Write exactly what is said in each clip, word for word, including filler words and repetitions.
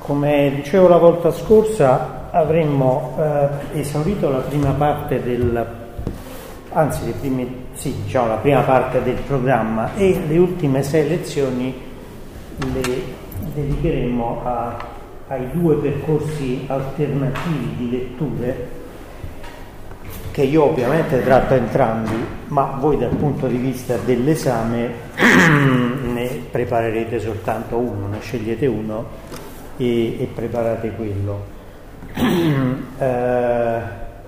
come dicevo la volta scorsa, avremmo eh, esaurito la prima parte del, anzi le prime, sì, diciamo la prima parte del programma, e le ultime sei lezioni le dedicheremo a, ai due percorsi alternativi di letture, che io ovviamente tratto entrambi, ma voi dal punto di vista dell'esame ne preparerete soltanto uno, ne scegliete uno e, e preparate quello. eh,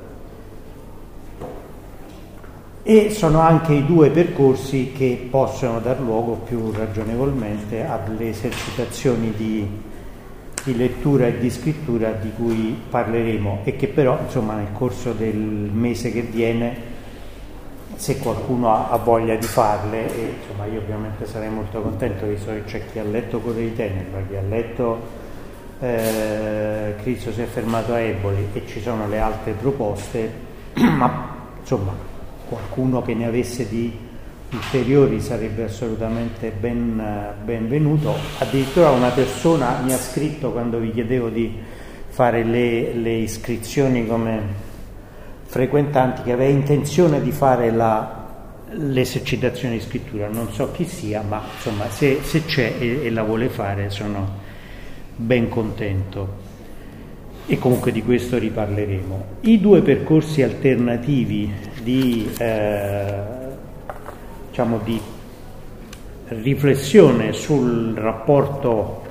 e sono anche i due percorsi che possono dar luogo più ragionevolmente alle esercitazioni di di lettura e di scrittura di cui parleremo, e che però insomma nel corso del mese che viene, se qualcuno ha, ha voglia di farle, e insomma io ovviamente sarei molto contento, visto che c'è chi ha letto Code di Tenebra, chi ha letto eh, Cristo si è fermato a Eboli, e ci sono le altre proposte, ma insomma qualcuno che ne avesse di ulteriori sarebbe assolutamente ben, benvenuto. Addirittura una persona mi ha scritto, quando vi chiedevo di fare le, le iscrizioni come frequentanti, che aveva intenzione di fare la, l'esercitazione di scrittura. Non so chi sia, ma insomma se, se c'è e, e la vuole fare sono ben contento, e comunque di questo riparleremo. I due percorsi alternativi di eh, diciamo di riflessione sul rapporto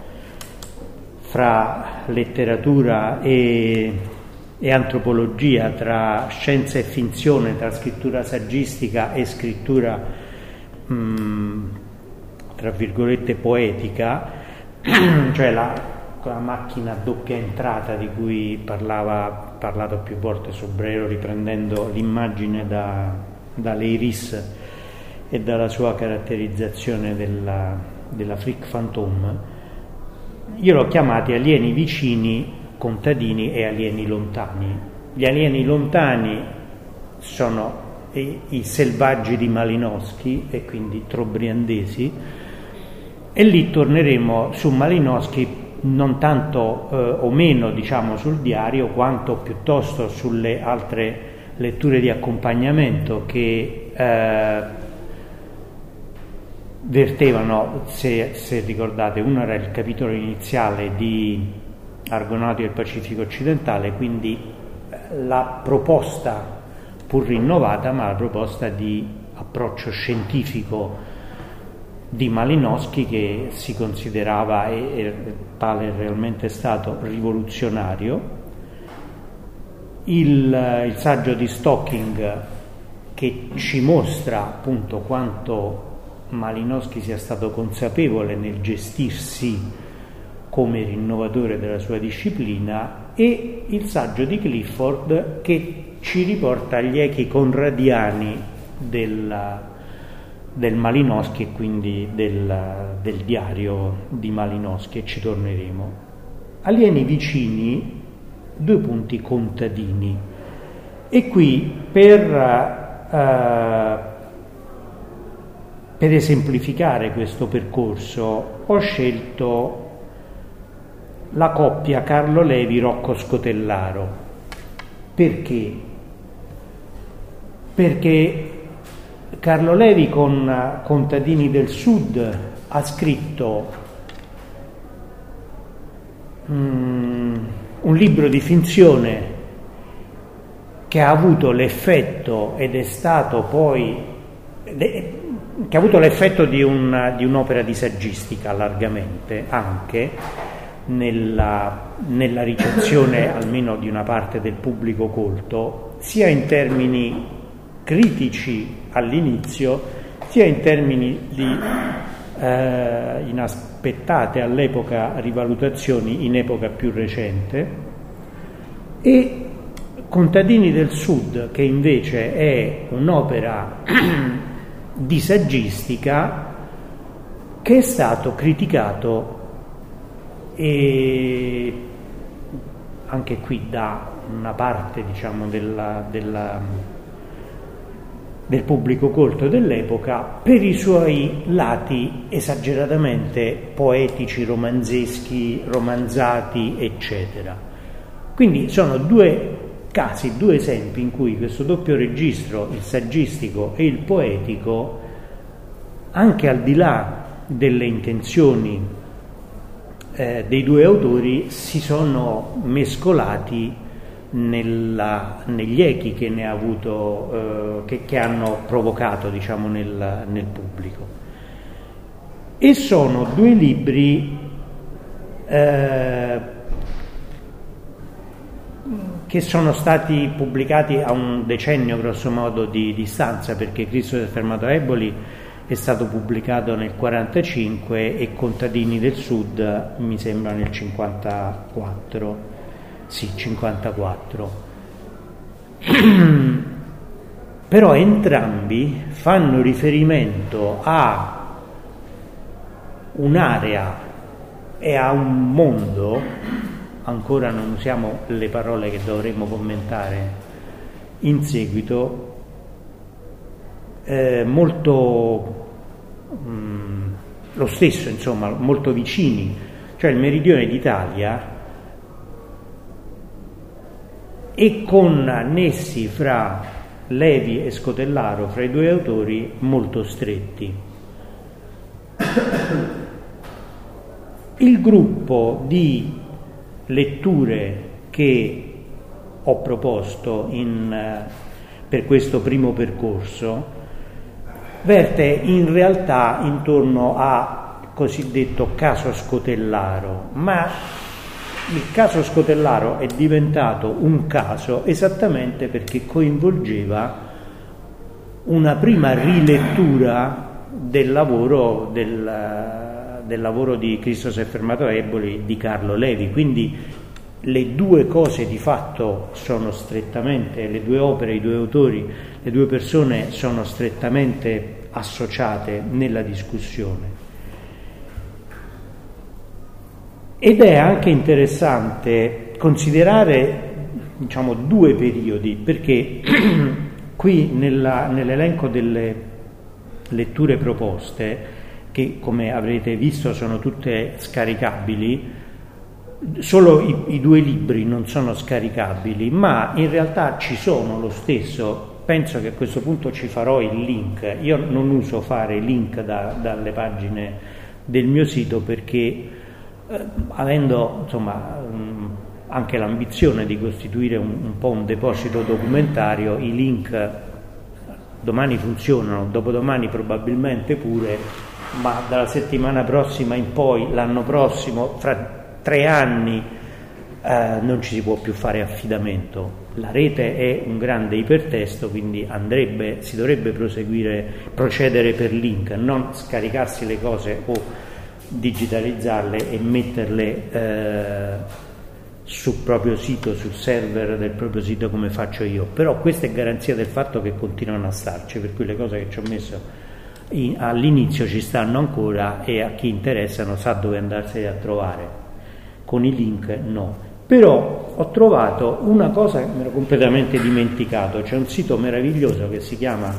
fra letteratura e, e antropologia, tra scienza e finzione, tra scrittura saggistica e scrittura mh, tra virgolette poetica, cioè la, la macchina a doppia entrata di cui parlava parlato più volte Sobrero, riprendendo l'immagine da, da Leiris e dalla sua caratterizzazione della, della Frick Phantom. Io l'ho chiamati alieni vicini, contadini e alieni lontani. Gli alieni lontani sono i, i selvaggi di Malinowski, e quindi trobriandesi, e lì torneremo su Malinowski non tanto eh, o meno diciamo sul diario, quanto piuttosto sulle altre letture di accompagnamento che eh, vertevano, se, se ricordate, uno era il capitolo iniziale di Argonauti del Pacifico occidentale, quindi la proposta, pur rinnovata, ma la proposta di approccio scientifico di Malinowski, che si considerava, e, e tale realmente è stato, rivoluzionario. Il, il saggio di Stocking, che ci mostra appunto quanto Malinowski sia stato consapevole nel gestirsi come rinnovatore della sua disciplina, e il saggio di Clifford, che ci riporta agli echi conradiani della, del Malinowski, e quindi del, del diario di Malinowski, e ci torneremo. Alieni vicini, due punti contadini, e qui per uh, Per esemplificare questo percorso ho scelto la coppia Carlo Levi-Rocco Scotellaro. Perché? Perché Carlo Levi con Contadini del Sud ha scritto um, un libro di finzione che ha avuto l'effetto, ed è stato poi... che ha avuto l'effetto di, un, di un'opera di saggistica largamente, anche nella, nella ricezione almeno di una parte del pubblico colto, sia in termini critici all'inizio, sia in termini di eh, inaspettate all'epoca rivalutazioni in epoca più recente. E Contadini del Sud, che invece è un'opera di saggistica, che è stato criticato, e anche qui da una parte diciamo della, della, del pubblico colto dell'epoca per i suoi lati esageratamente poetici, romanzeschi, romanzati, eccetera. Quindi sono due casi, due esempi in cui questo doppio registro, il saggistico e il poetico, anche al di là delle intenzioni eh, dei due autori, si sono mescolati nella, negli echi che ne ha avuto, eh, che, che hanno provocato, diciamo, nel, nel pubblico. E sono due libri eh, che sono stati pubblicati a un decennio grosso modo di distanza, perché Cristo si è fermato a Eboli è stato pubblicato nel quarantacinque e Contadini del Sud mi sembra nel cinquantaquattro. Sì, cinquantaquattro. Però entrambi fanno riferimento a un'area e a un mondo, ancora non usiamo le parole che dovremmo commentare in seguito, eh, molto mh, lo stesso, insomma, molto vicini, cioè il meridione d'Italia, e con nessi fra Levi e Scotellaro, fra i due autori, molto stretti. Il gruppo di letture che ho proposto in, per questo primo percorso verte in realtà intorno a cosiddetto caso Scotellaro, ma il caso Scotellaro è diventato un caso esattamente perché coinvolgeva una prima rilettura del lavoro, del, del lavoro di Cristo si è fermato a Eboli di Carlo Levi. Quindi le due cose di fatto sono strettamente, le due opere, i due autori, le due persone sono strettamente associate nella discussione. Ed è anche interessante considerare, diciamo, due periodi, perché qui nella, nell'elenco delle letture proposte, che come avrete visto sono tutte scaricabili, solo i, i due libri non sono scaricabili, ma in realtà ci sono lo stesso. Penso che a questo punto ci farò il link. Io non uso fare link da, dalle pagine del mio sito perché avendo, insomma, anche l'ambizione di costituire un, un po' un deposito documentario, i link domani funzionano, dopodomani probabilmente pure, ma dalla settimana prossima in poi, l'anno prossimo, fra tre anni eh, non ci si può più fare affidamento. La rete è un grande ipertesto, quindi andrebbe, si dovrebbe proseguire, procedere per link, non scaricarsi le cose o digitalizzarle e metterle eh, sul proprio sito, sul server del proprio sito come faccio io. Però questa è garanzia del fatto che continuano a starci, per cui le cose che ci ho messo in, all'inizio ci stanno ancora, e a chi interessano sa dove andarsene a trovare. Con i link no. Però ho trovato una cosa che mi ero completamente dimenticato. C'è un sito meraviglioso che si chiama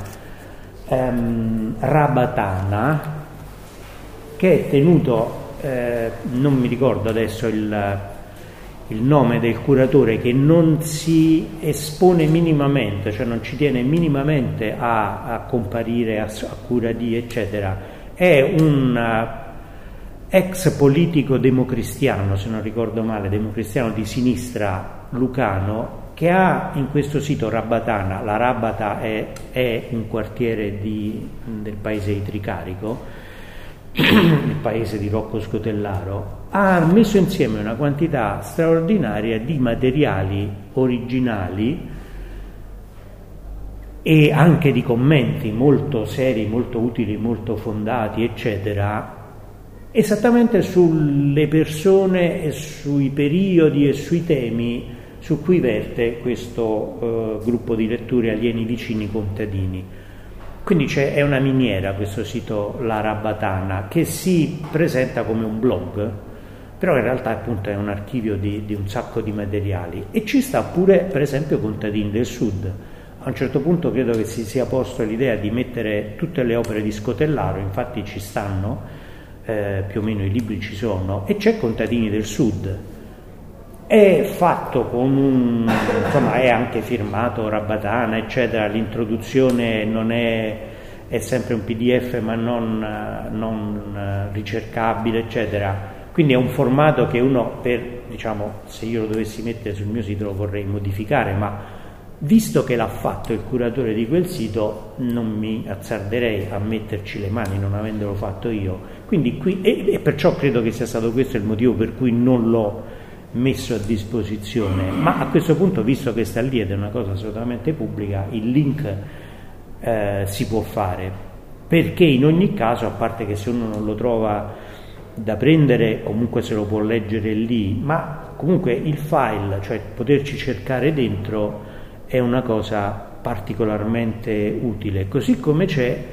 ehm, Rabatana, che è tenuto, eh, non mi ricordo adesso il, il nome del curatore, che non si espone minimamente, cioè non ci tiene minimamente a, a comparire a, a cura di eccetera. È un uh, ex politico democristiano, se non ricordo male, democristiano di sinistra lucano, che ha in questo sito Rabatana, la Rabata è, è un quartiere di, del paese di Tricarico, il paese di Rocco Scotellaro, ha messo insieme una quantità straordinaria di materiali originali e anche di commenti molto seri, molto utili, molto fondati, eccetera, esattamente sulle persone e sui periodi e sui temi su cui verte questo eh, gruppo di letture Alieni vicini contadini. Quindi c'è, è una miniera questo sito, la Rabatana, che si presenta come un blog, però in realtà appunto è un archivio di, di un sacco di materiali, e ci sta pure per esempio Contadini del Sud, a un certo punto credo che si sia posto l'idea di mettere tutte le opere di Scotellaro, infatti ci stanno, eh, più o meno i libri ci sono, e c'è Contadini del Sud. È fatto con un, insomma, è anche firmato Rabatana, eccetera, l'introduzione non è, è sempre un P D F ma non, non ricercabile, eccetera. Quindi è un formato che uno, per, diciamo, se io lo dovessi mettere sul mio sito lo vorrei modificare, ma visto che l'ha fatto il curatore di quel sito non mi azzarderei a metterci le mani non avendolo fatto io. Quindi qui, e, e perciò credo che sia stato questo il motivo per cui non l'ho messo a disposizione, ma a questo punto, visto che sta lì ed è una cosa assolutamente pubblica, il link eh, si può fare, perché in ogni caso, a parte che se uno non lo trova da prendere comunque se lo può leggere lì, ma comunque il file, cioè poterci cercare dentro, è una cosa particolarmente utile, così come c'è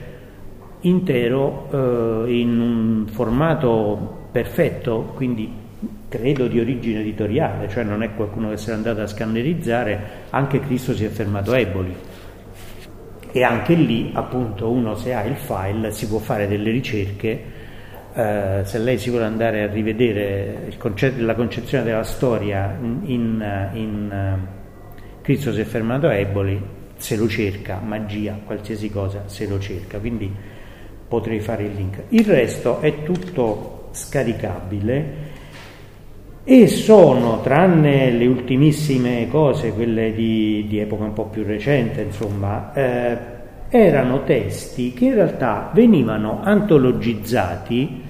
intero eh, in un formato perfetto, quindi credo di origine editoriale, cioè non è qualcuno che si è andato a scannerizzare, anche Cristo si è fermato a Eboli, e anche lì appunto uno, se ha il file, si può fare delle ricerche. Eh, se lei si vuole andare a rivedere il concetto, la concezione della storia in, in, in uh, Cristo si è fermato a Eboli, se lo cerca, magia, qualsiasi cosa, se lo cerca, quindi potrei fare il link. Il resto è tutto scaricabile e sono, tranne le ultimissime cose, quelle di, di epoca un po' più recente, insomma, eh, erano testi che in realtà venivano antologizzati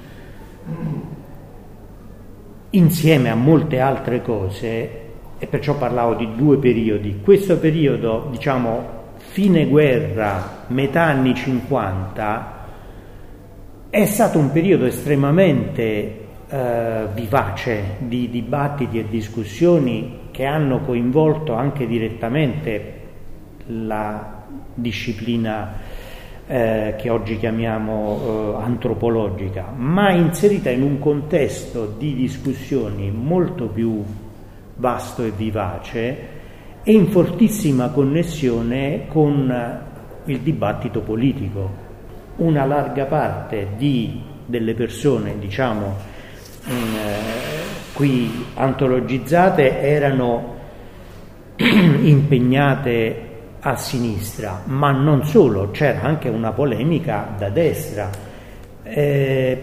insieme a molte altre cose, e perciò parlavo di due periodi. Questo periodo, diciamo, fine guerra, metà anni cinquanta, è stato un periodo estremamente eh, vivace di dibattiti e discussioni che hanno coinvolto anche direttamente la disciplina eh, che oggi chiamiamo eh, antropologica, ma inserita in un contesto di discussioni molto più vasto e vivace e in fortissima connessione con il dibattito politico. Una larga parte di, delle persone, diciamo, eh, qui antologizzate erano impegnate a sinistra, ma non solo, c'era anche una polemica da destra, eh,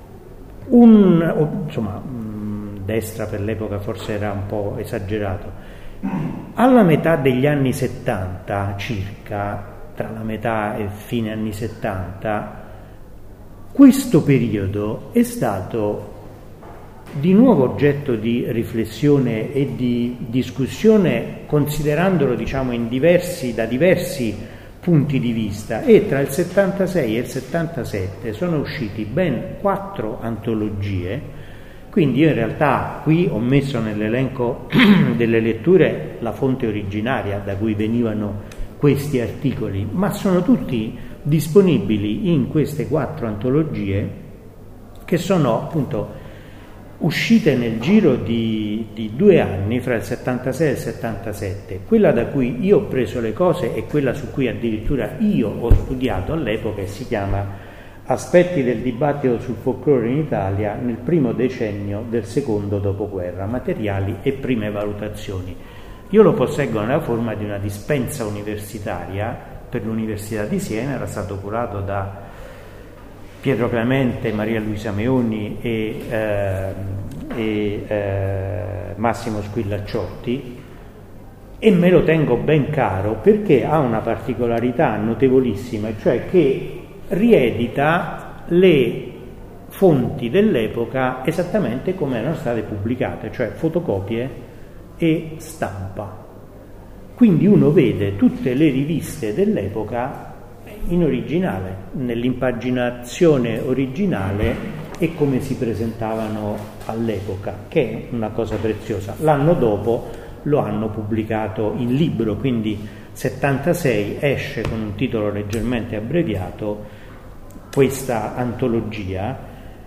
un, insomma, destra per l'epoca forse era un po' esagerato. Alla metà degli anni settanta circa, tra la metà e fine anni settanta, questo periodo è stato di nuovo oggetto di riflessione e di discussione, considerandolo, diciamo, in diversi, da diversi punti di vista, e tra il settantasei e il settantasette sono usciti ben quattro antologie. Quindi io in realtà qui ho messo nell'elenco delle letture la fonte originaria da cui venivano questi articoli, ma sono tutti disponibili in queste quattro antologie che sono appunto uscite nel giro di, di due anni, fra il settantasei e il settantasette. Quella da cui io ho preso le cose e quella su cui addirittura io ho studiato all'epoca, e si chiama Aspetti del dibattito sul folklore in Italia nel primo decennio del secondo dopoguerra, materiali e prime valutazioni. Io lo posseggo nella forma di una dispensa universitaria per l'Università di Siena, era stato curato da Pietro Clemente, Maria Luisa Meoni e, eh, e eh, Massimo Squillacciotti, e me lo tengo ben caro perché ha una particolarità notevolissima, cioè che riedita le fonti dell'epoca esattamente come erano state pubblicate, cioè fotocopie e stampa. Quindi uno vede tutte le riviste dell'epoca in originale, nell'impaginazione originale e come si presentavano all'epoca, che è una cosa preziosa. L'anno dopo lo hanno pubblicato in libro, quindi settantasei esce con un titolo leggermente abbreviato questa antologia,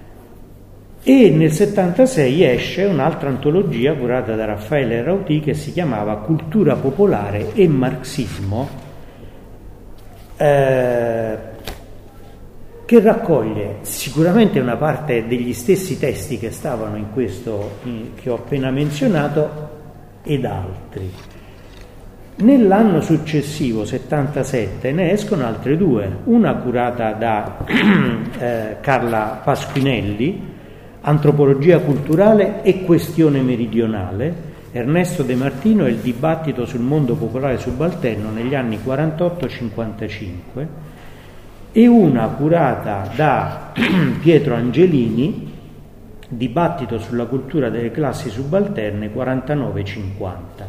e nel settantasei esce un'altra antologia curata da Raffaele Rauti che si chiamava Cultura popolare e marxismo eh, che raccoglie sicuramente una parte degli stessi testi che stavano in questo in, che ho appena menzionato ed altri. Nell'anno successivo, settantasette, ne escono altre due, una curata da eh, Carla Pasquinelli, Antropologia culturale e questione meridionale, Ernesto De Martino e il dibattito sul mondo popolare subalterno negli anni quarantotto cinquantacinque, e una curata da Pietro Angelini, Dibattito sulla cultura delle classi subalterne quarantanove cinquanta.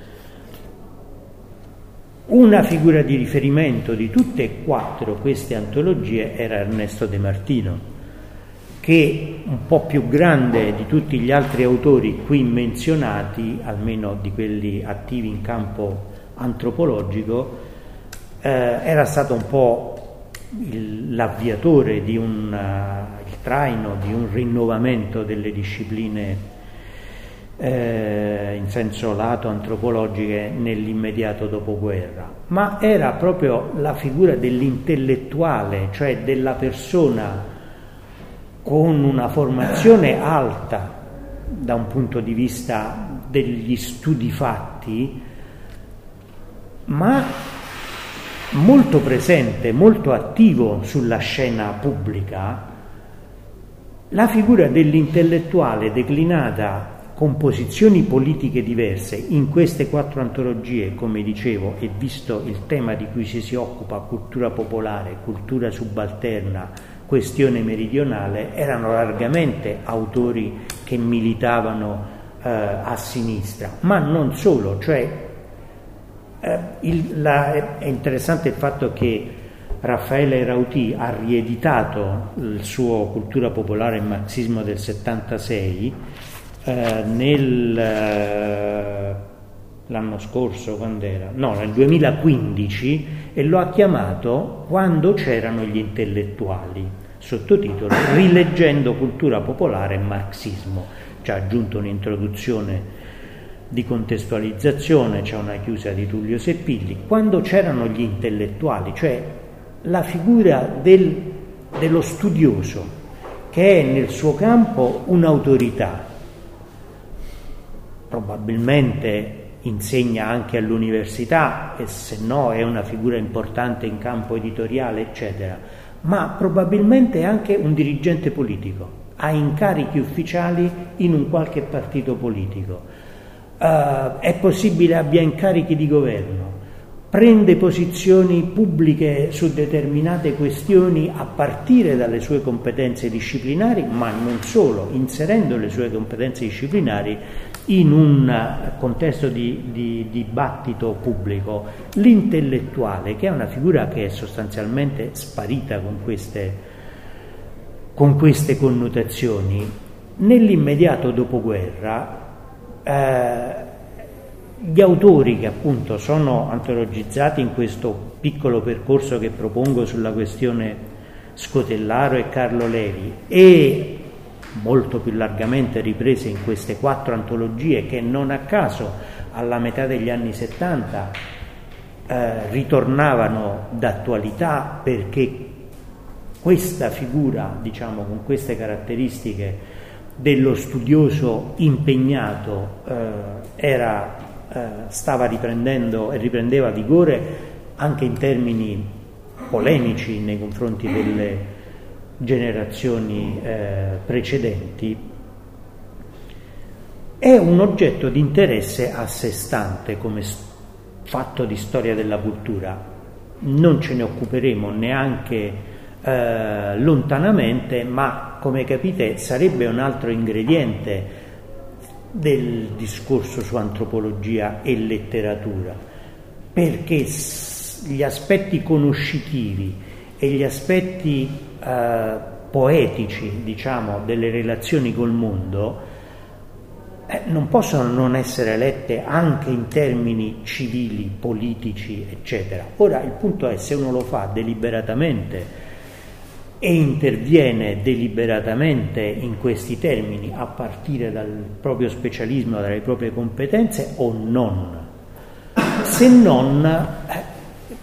Una figura di riferimento di tutte e quattro queste antologie era Ernesto De Martino, che un po' più grande di tutti gli altri autori qui menzionati, almeno di quelli attivi in campo antropologico, eh, era stato un po' il, l'avviatore di un uh, il traino di un rinnovamento delle discipline eh, in senso lato antropologiche nell'immediato dopoguerra, ma era proprio la figura dell'intellettuale, cioè della persona con una formazione alta da un punto di vista degli studi fatti, ma molto presente, molto attivo sulla scena pubblica, la figura dell'intellettuale declinata con posizioni politiche diverse in queste quattro antologie, come dicevo, e visto il tema di cui ci si occupa, cultura popolare, cultura subalterna, questione meridionale, erano largamente autori che militavano eh, a sinistra, ma non solo, cioè eh, il, la, è interessante il fatto che Raffaele Rauti ha rieditato il suo Cultura popolare e marxismo del settantasei eh, nel eh, l'anno scorso, quando era? No, nel duemilaquindici, e lo ha chiamato Quando c'erano gli intellettuali, sottotitolo Rileggendo cultura popolare e marxismo. Ci ha aggiunto un'introduzione di contestualizzazione, c'è una chiusa di Tullio Seppilli. Quando c'erano gli intellettuali, cioè la figura del, dello studioso che è nel suo campo un'autorità, probabilmente insegna anche all'università e se no è una figura importante in campo editoriale, eccetera, ma probabilmente è anche un dirigente politico, ha incarichi ufficiali in un qualche partito politico, uh, è possibile abbia incarichi di governo, prende posizioni pubbliche su determinate questioni a partire dalle sue competenze disciplinari, ma non solo, inserendo le sue competenze disciplinari in un contesto di, di dibattito pubblico. L'intellettuale, che è una figura che è sostanzialmente sparita con queste, con queste connotazioni, nell'immediato dopoguerra eh, gli autori che appunto sono antologizzati in questo piccolo percorso che propongo sulla questione Scotellaro e Carlo Levi, e molto più largamente riprese in queste quattro antologie che non a caso alla metà degli anni settanta eh, ritornavano d'attualità, perché questa figura, diciamo, con queste caratteristiche dello studioso impegnato eh, era, eh, stava riprendendo e riprendeva vigore anche in termini polemici nei confronti delle generazioni eh, precedenti. È un oggetto di interesse a sé stante come fatto di storia della cultura. Non ce ne occuperemo neanche eh, lontanamente, ma come capite sarebbe un altro ingrediente del discorso su antropologia e letteratura, perché gli aspetti conoscitivi e gli aspetti Uh, poetici, diciamo, delle relazioni col mondo eh, non possono non essere lette anche in termini civili, politici, eccetera. Ora il punto è se uno lo fa deliberatamente e interviene deliberatamente in questi termini a partire dal proprio specialismo, dalle proprie competenze, o non. Se non, eh,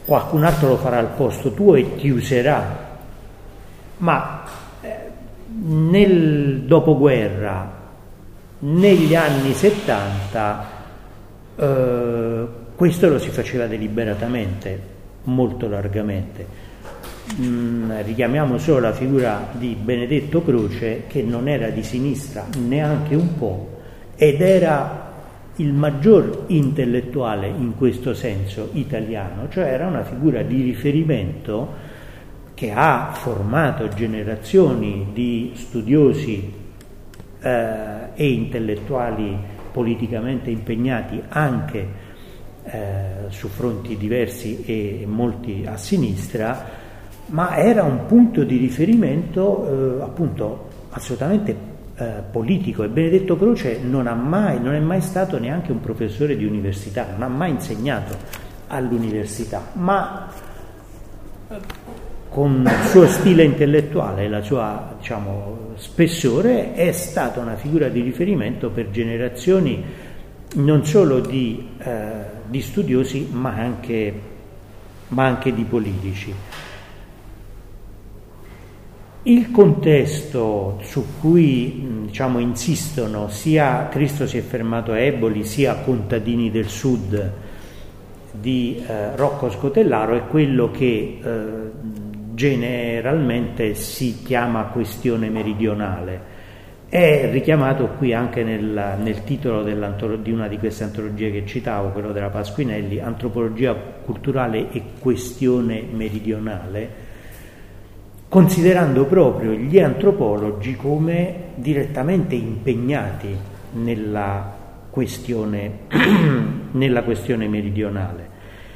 qualcun altro lo farà al posto tuo e ti userà. Ma eh, nel dopoguerra, negli anni settanta, eh, questo lo si faceva deliberatamente, molto largamente. Mm, richiamiamo solo la figura di Benedetto Croce, che non era di sinistra neanche un po', ed era il maggior intellettuale in questo senso italiano, cioè era una figura di riferimento che ha formato generazioni di studiosi eh, e intellettuali politicamente impegnati anche eh, su fronti diversi e molti a sinistra, ma era un punto di riferimento eh, appunto assolutamente eh, politico. E Benedetto Croce non ha mai, non è mai stato neanche un professore di università, non ha mai insegnato all'università, ma eh, con il suo stile intellettuale e la sua, diciamo, spessore è stata una figura di riferimento per generazioni non solo di, eh, di studiosi ma anche, ma anche di politici. Il contesto su cui, diciamo, insistono sia Cristo si è fermato a Eboli sia Contadini del Sud di eh, Rocco Scotellaro è quello che eh, generalmente si chiama questione meridionale. È richiamato qui anche nel, nel titolo di una di queste antologie che citavo, quello della Pasquinelli, Antropologia culturale e questione meridionale, considerando proprio gli antropologi come direttamente impegnati nella questione, nella questione meridionale.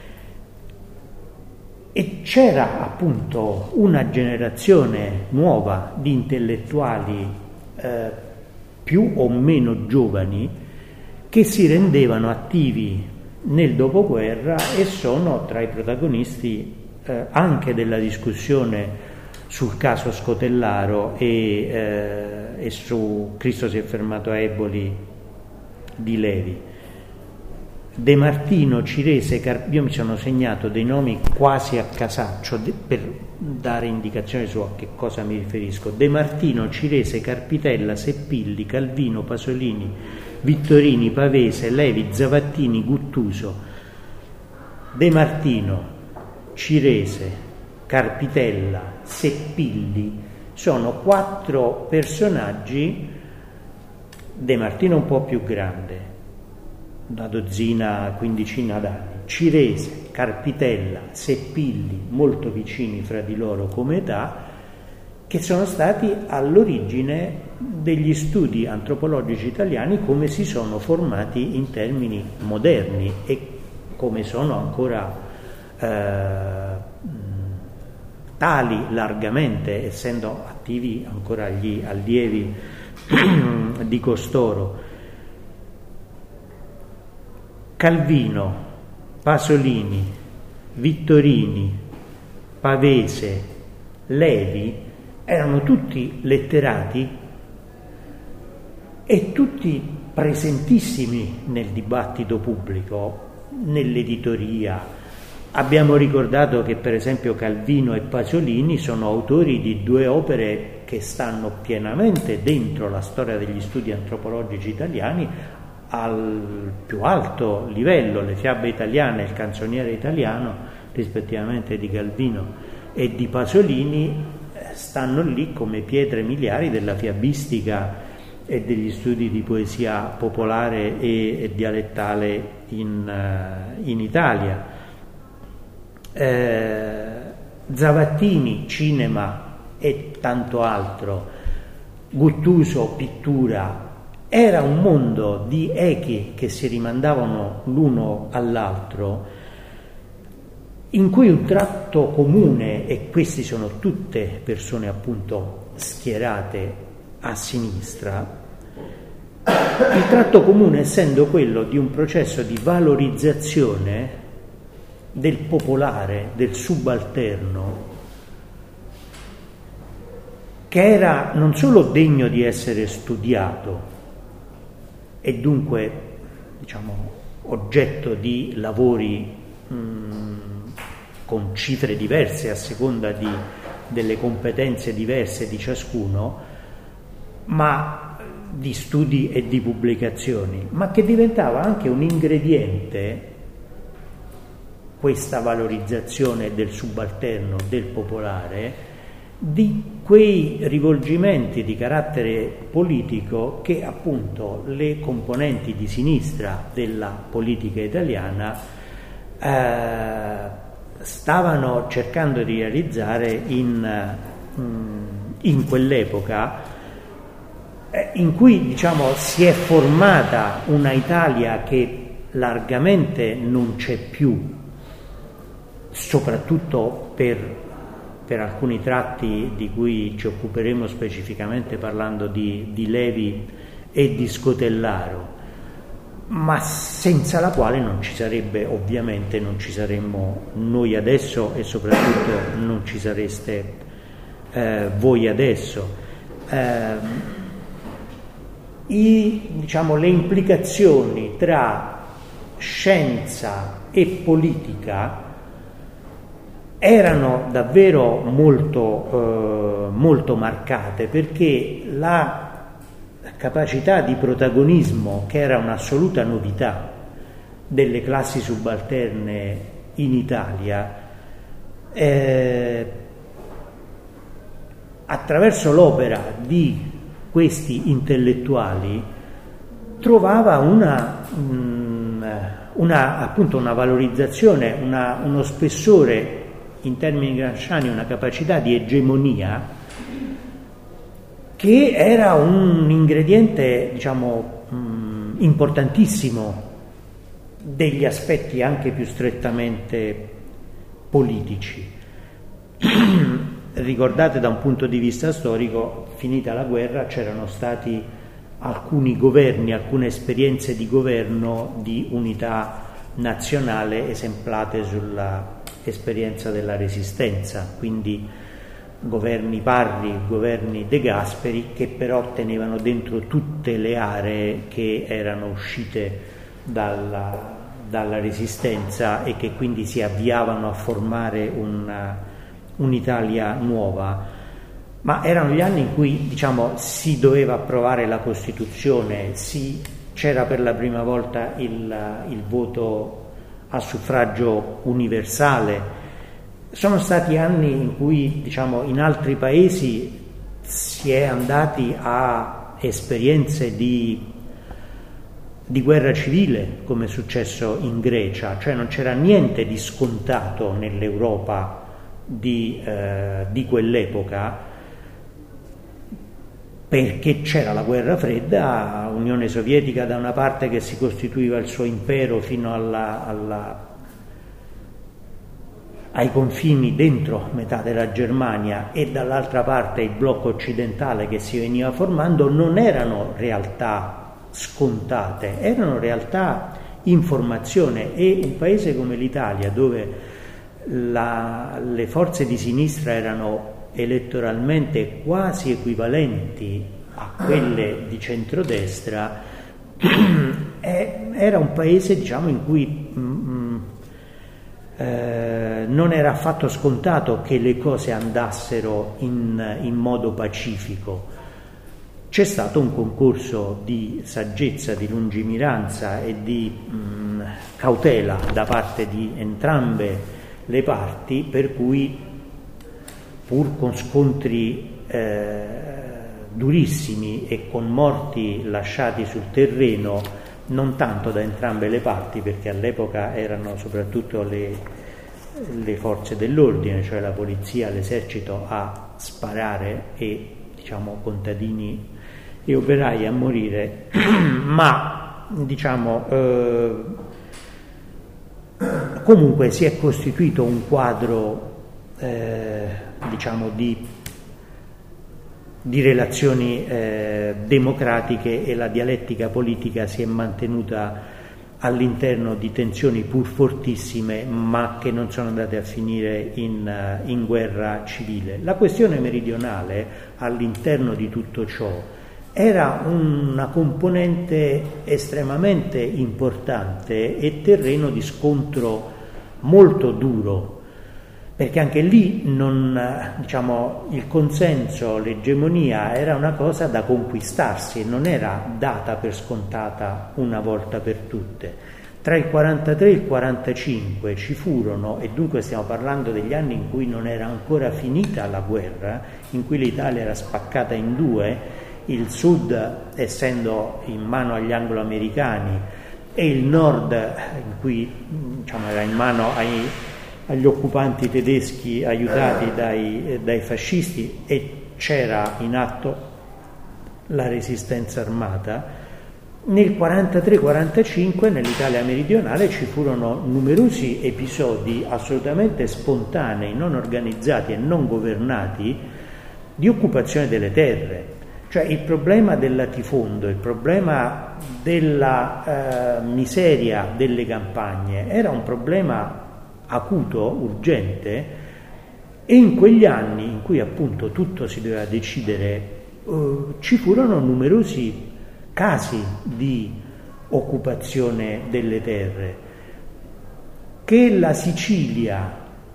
E c'era appunto una generazione nuova di intellettuali eh, più o meno giovani che si rendevano attivi nel dopoguerra e sono tra i protagonisti eh, anche della discussione sul caso Scotellaro e, eh, e su Cristo si è fermato a Eboli di Levi. De Martino, Cirese, Car- io mi sono segnato dei nomi quasi a casaccio de- per dare indicazione su a che cosa mi riferisco. De Martino, Cirese, Carpitella, Seppilli, Calvino, Pasolini, Vittorini, Pavese, Levi, Zavattini, Guttuso. De Martino, Cirese, Carpitella, Seppilli sono quattro personaggi. De Martino un po' più grande, una dozzina, quindicina d'anni, Cirese, Carpitella, Seppilli molto vicini fra di loro come età, che sono stati all'origine degli studi antropologici italiani, come si sono formati in termini moderni e come sono ancora eh, tali largamente, essendo attivi ancora gli allievi di costoro. Calvino, Pasolini, Vittorini, Pavese, Levi erano tutti letterati e tutti presentissimi nel dibattito pubblico, nell'editoria. Abbiamo ricordato che per esempio Calvino e Pasolini sono autori di due opere che stanno pienamente dentro la storia degli studi antropologici italiani al più alto livello, le fiabe italiane e il canzoniere italiano, rispettivamente di Calvino e di Pasolini, stanno lì come pietre miliari della fiabistica e degli studi di poesia popolare e, e dialettale in, uh, in Italia. Eh, Zavattini, cinema e tanto altro, Guttuso, pittura. Era un mondo di echi che si rimandavano l'uno all'altro, in cui un tratto comune, e questi sono tutte persone appunto schierate a sinistra, il tratto comune essendo quello di un processo di valorizzazione del popolare, del subalterno, che era non solo degno di essere studiato e dunque, diciamo, oggetto di lavori mh, con cifre diverse a seconda di, delle competenze diverse di ciascuno, ma di studi e di pubblicazioni, ma che diventava anche un ingrediente, questa valorizzazione del subalterno, del popolare, di quei rivolgimenti di carattere politico che appunto le componenti di sinistra della politica italiana eh, stavano cercando di realizzare in, in quell'epoca, eh, in cui diciamo si è formata una Italia che largamente non c'è più, soprattutto per, per alcuni tratti di cui ci occuperemo specificamente parlando di, di Levi e di Scotellaro, ma senza la quale non ci sarebbe, ovviamente non ci saremmo noi adesso e soprattutto non ci sareste eh, voi adesso. Eh, i, diciamo, le implicazioni tra scienza e politica erano davvero molto, eh, molto marcate, perché la capacità di protagonismo, che era un'assoluta novità delle classi subalterne in Italia, eh, attraverso l'opera di questi intellettuali trovava una, una, appunto una valorizzazione, una, uno spessore, in termini gramsciani una capacità di egemonia che era un ingrediente, diciamo, mh, importantissimo degli aspetti anche più strettamente politici. Ricordate, da un punto di vista storico, finita la guerra c'erano stati alcuni governi, alcune esperienze di governo di unità nazionale esemplate sulla esperienza della Resistenza, quindi governi Parri, governi De Gasperi, che però tenevano dentro tutte le aree che erano uscite dalla, dalla Resistenza e che quindi si avviavano a formare una, un'Italia nuova. Ma erano gli anni in cui, diciamo, si doveva approvare la Costituzione, si, c'era per la prima volta il, il voto a suffragio universale. Sono stati anni in cui, diciamo, in altri paesi si è andati a esperienze di, di guerra civile, come è successo in Grecia, cioè non c'era niente di scontato nell'Europa di, eh, di quell'epoca, perché c'era la guerra fredda, Unione Sovietica da una parte che si costituiva il suo impero fino alla, alla, ai confini dentro metà della Germania, e dall'altra parte il blocco occidentale che si veniva formando. Non erano realtà scontate, erano realtà in formazione, e un paese come l'Italia, dove la, le forze di sinistra erano elettoralmente quasi equivalenti a quelle di centrodestra, era un paese, diciamo, in cui mh, eh, non era affatto scontato che le cose andassero in, in modo pacifico. C'è stato un concorso di saggezza, di lungimiranza e di mh, cautela da parte di entrambe le parti, per cui, pur con scontri eh, durissimi e con morti lasciati sul terreno, non tanto da entrambe le parti, perché all'epoca erano soprattutto le, le forze dell'ordine, cioè la polizia, l'esercito, a sparare e, diciamo, contadini e operai a morire, ma, diciamo, eh, comunque si è costituito un quadro Eh, diciamo di, di relazioni eh, democratiche, e la dialettica politica si è mantenuta all'interno di tensioni pur fortissime, ma che non sono andate a finire in, in guerra civile. La questione meridionale, all'interno di tutto ciò, era una componente estremamente importante e terreno di scontro molto duro perché anche lì non, diciamo, il consenso, l'egemonia era una cosa da conquistarsi, non era data per scontata una volta per tutte. Tra il quarantatré e il quarantacinque ci furono, e dunque stiamo parlando degli anni in cui non era ancora finita la guerra, in cui l'Italia era spaccata in due, il sud essendo in mano agli anglo-americani e il nord in cui, diciamo, era in mano ai, agli occupanti tedeschi aiutati dai, dai fascisti, e c'era in atto la resistenza armata. Nel quarantatré quarantacinque nell'Italia meridionale ci furono numerosi episodi assolutamente spontanei, non organizzati e non governati, di occupazione delle terre. Cioè il problema del latifondo, il problema della eh, miseria delle campagne era un problema acuto, urgente, e in quegli anni in cui appunto tutto si doveva decidere eh, ci furono numerosi casi di occupazione delle terre. Che la Sicilia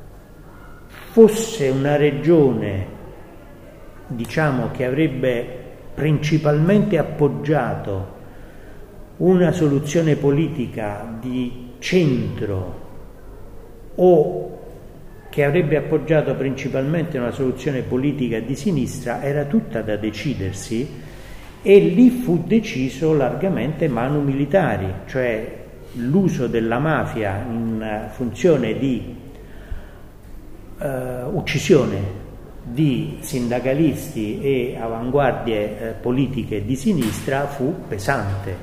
fosse una regione, diciamo, che avrebbe principalmente appoggiato una soluzione politica di centro o che avrebbe appoggiato principalmente una soluzione politica di sinistra, era tutta da decidersi. E lì fu deciso largamente manu militari, cioè l'uso della mafia in funzione di uh, uccisione di sindacalisti e avanguardie eh, politiche di sinistra fu pesante.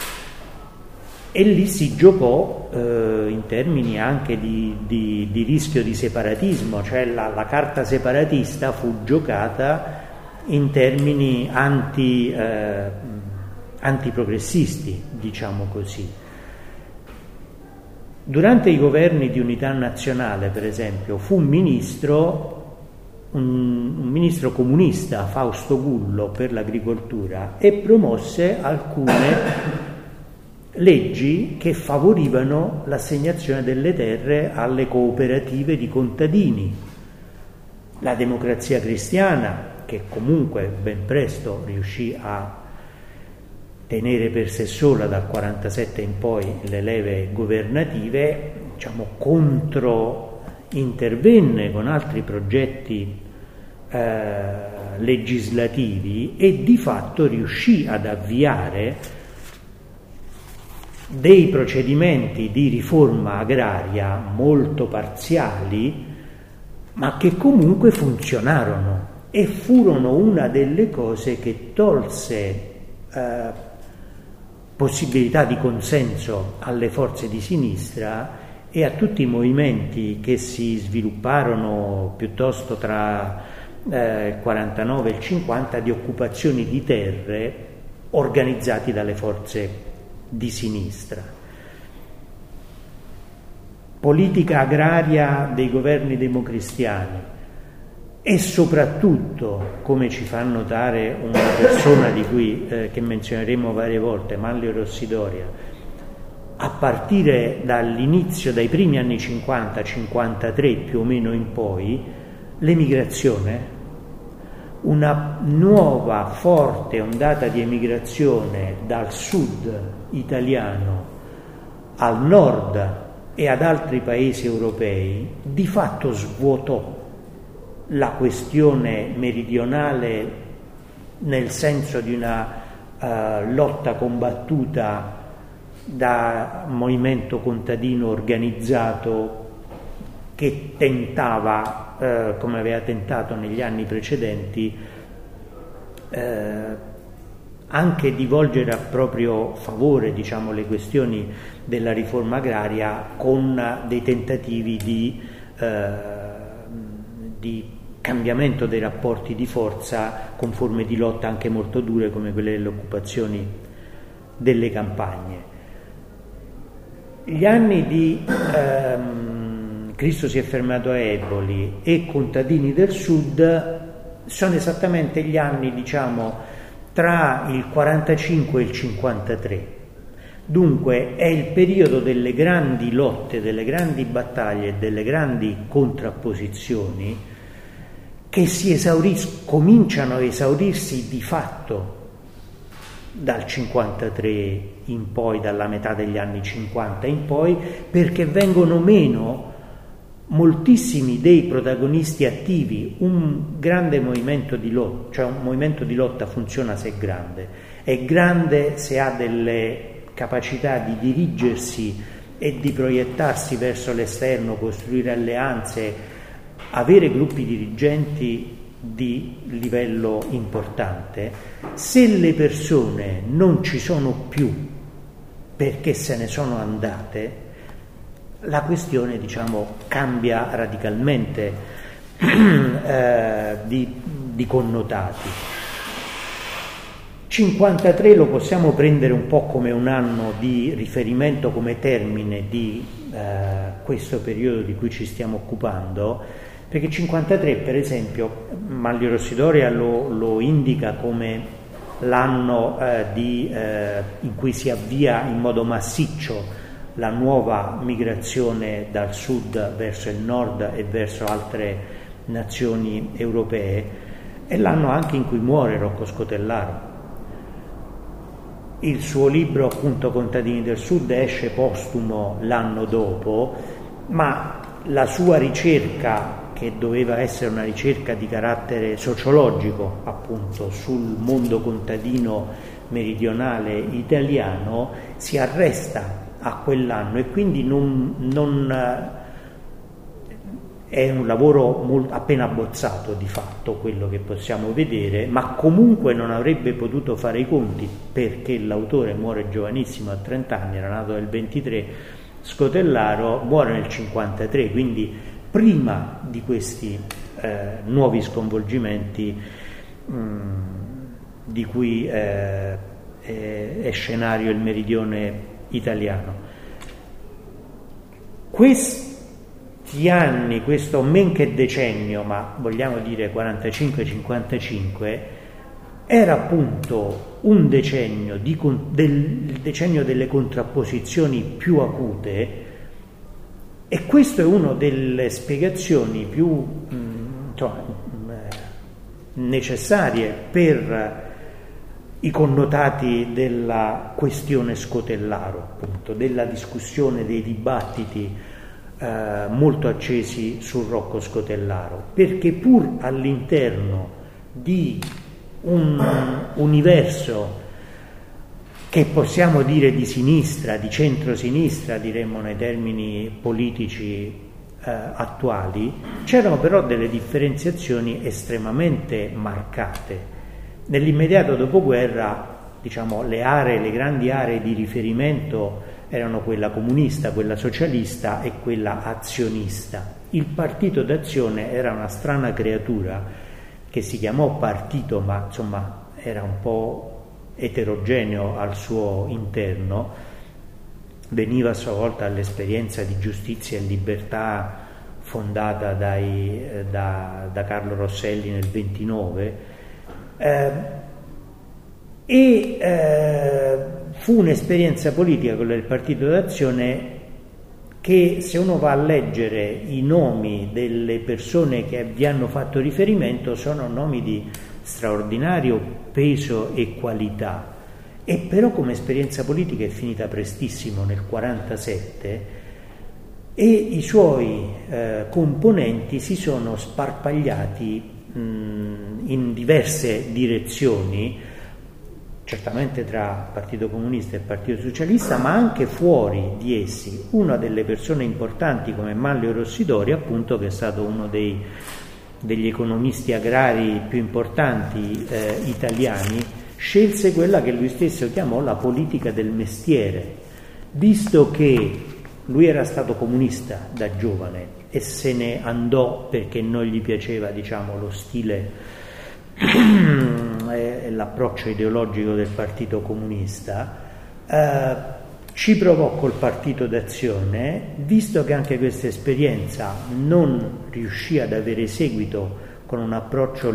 E lì si giocò eh, in termini anche di, di, di rischio di separatismo, cioè la, la carta separatista fu giocata in termini anti, eh, antiprogressisti, diciamo così. Durante i governi di unità nazionale, per esempio, fu un ministro, un, un ministro comunista, Fausto Gullo, per l'agricoltura, e promosse alcune leggi che favorivano l'assegnazione delle terre alle cooperative di contadini. La Democrazia Cristiana, che comunque ben presto riuscì a tenere per sé sola dal quarantasette in poi le leve governative, diciamo, contro intervenne con altri progetti eh, legislativi e di fatto riuscì ad avviare dei procedimenti di riforma agraria molto parziali, ma che comunque funzionarono e furono una delle cose che tolse eh, possibilità di consenso alle forze di sinistra e a tutti i movimenti che si svilupparono piuttosto tra eh, il quarantanove e il cinquanta di occupazioni di terre organizzati dalle forze di sinistra. Politica agraria dei governi democristiani e soprattutto, come ci fa notare una persona di cui eh, che menzioneremo varie volte, Manlio Rossidoria, a partire dall'inizio, dai primi anni cinquanta cinquantatré più o meno in poi, l'emigrazione, una nuova forte ondata di emigrazione dal sud italiano al nord e ad altri paesi europei, di fatto svuotò la questione meridionale nel senso di una uh, lotta combattuta da movimento contadino organizzato che tentava, uh, come aveva tentato negli anni precedenti, uh, anche di volgere a proprio favore, diciamo, le questioni della riforma agraria con dei tentativi di, uh, di cambiamento dei rapporti di forza con forme di lotta anche molto dure come quelle delle occupazioni delle campagne. Gli anni di ehm, Cristo si è fermato a Eboli e Contadini del Sud sono esattamente gli anni, diciamo, tra il quarantacinque e il cinquantatré. Dunque è il periodo delle grandi lotte, delle grandi battaglie, delle grandi contrapposizioni che si esauris- cominciano a esaurirsi di fatto dal cinquantatré in poi, dalla metà degli anni cinquanta in poi, perché vengono meno moltissimi dei protagonisti attivi. Un grande movimento di lotta, cioè un movimento di lotta funziona se è grande, è grande se ha delle capacità di dirigersi e di proiettarsi verso l'esterno, costruire alleanze, avere gruppi dirigenti di livello importante. Se le persone non ci sono più perché se ne sono andate, la questione, diciamo, cambia radicalmente eh, di, di connotati. cinquantatré lo possiamo prendere un po' come un anno di riferimento, come termine di eh, questo periodo di cui ci stiamo occupando, perché cinquantatré, per esempio, Manlio Rossidoria lo, lo indica come l'anno eh, di, eh, in cui si avvia in modo massiccio la nuova migrazione dal sud verso il nord e verso altre nazioni europee. È l'anno anche in cui muore Rocco Scotellaro. Il suo libro, appunto, Contadini del Sud, esce postumo l'anno dopo, ma la sua ricerca, che doveva essere una ricerca di carattere sociologico, appunto, sul mondo contadino meridionale italiano, si arresta a quell'anno e quindi non, non è un lavoro molto, appena abbozzato di fatto quello che possiamo vedere, ma comunque non avrebbe potuto fare i conti, perché l'autore muore giovanissimo, a trenta anni, era nato nel ventitré, Scotellaro muore nel cinquantatré, quindi prima di questi eh, nuovi sconvolgimenti mh, di cui eh, è, è scenario il meridione italiano. Questi anni, questo men che decennio, ma vogliamo dire quarantacinque cinquantacinque, era appunto un decennio di, del decennio delle contrapposizioni più acute, e questo è una delle spiegazioni più mh, insomma, necessarie per i connotati della questione Scotellaro, appunto, della discussione, dei dibattiti eh, molto accesi sul Rocco Scotellaro, perché pur all'interno di un universo che possiamo dire di sinistra, di centrosinistra, diremmo nei termini politici eh, attuali, c'erano però delle differenziazioni estremamente marcate. Nell'immediato dopoguerra, diciamo, le aree, le grandi aree di riferimento erano quella comunista, quella socialista e quella azionista. Il partito d'azione era una strana creatura che si chiamò partito, ma insomma era un po' eterogeneo al suo interno, veniva a sua volta dall'esperienza di giustizia e libertà fondata dai, da, da Carlo Rosselli nel ventinove, eh, e eh, fu un'esperienza politica, quella del partito d'azione, che se uno va a leggere i nomi delle persone che vi hanno fatto riferimento sono nomi di straordinario peso e qualità, e però come esperienza politica è finita prestissimo nel quarantasette, e i suoi eh, componenti si sono sparpagliati mh, in diverse direzioni, certamente tra Partito Comunista e Partito Socialista, ma anche fuori di essi. Una delle persone importanti come Manlio Rossidoria, appunto, che è stato uno dei, degli economisti agrari più importanti eh, italiani, scelse quella che lui stesso chiamò la politica del mestiere, visto che lui era stato comunista da giovane e se ne andò perché non gli piaceva, diciamo, lo stile e l'approccio ideologico del Partito Comunista, eh, ci provò col Partito d'Azione, visto che anche questa esperienza non riuscì ad avere seguito con un approccio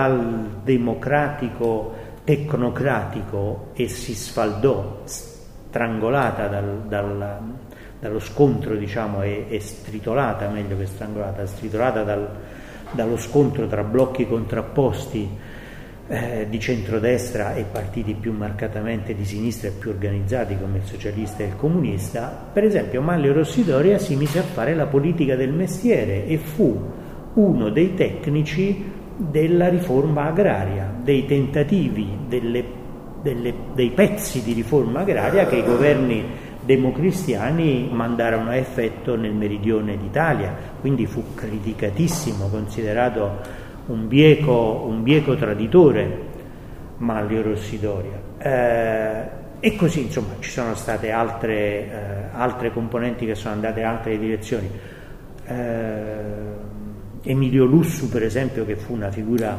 liberal, democratico, tecnocratico, e si sfaldò strangolata dal, dal, dallo scontro, diciamo, e, e stritolata, meglio che strangolata, stritolata dal, dallo scontro tra blocchi contrapposti eh, di centrodestra e partiti più marcatamente di sinistra e più organizzati come il socialista e il comunista. Per esempio Manlio Rossi Doria si mise a fare la politica del mestiere e fu uno dei tecnici della riforma agraria, dei tentativi, delle, delle, dei pezzi di riforma agraria che i governi democristiani mandarono a effetto nel meridione d'Italia, quindi fu criticatissimo, considerato un bieco, un bieco traditore Manlio Rossi Doria. Eh, e così, insomma, ci sono state altre, eh, altre componenti che sono andate in altre direzioni. Eh, Emilio Lussu, per esempio, che fu una figura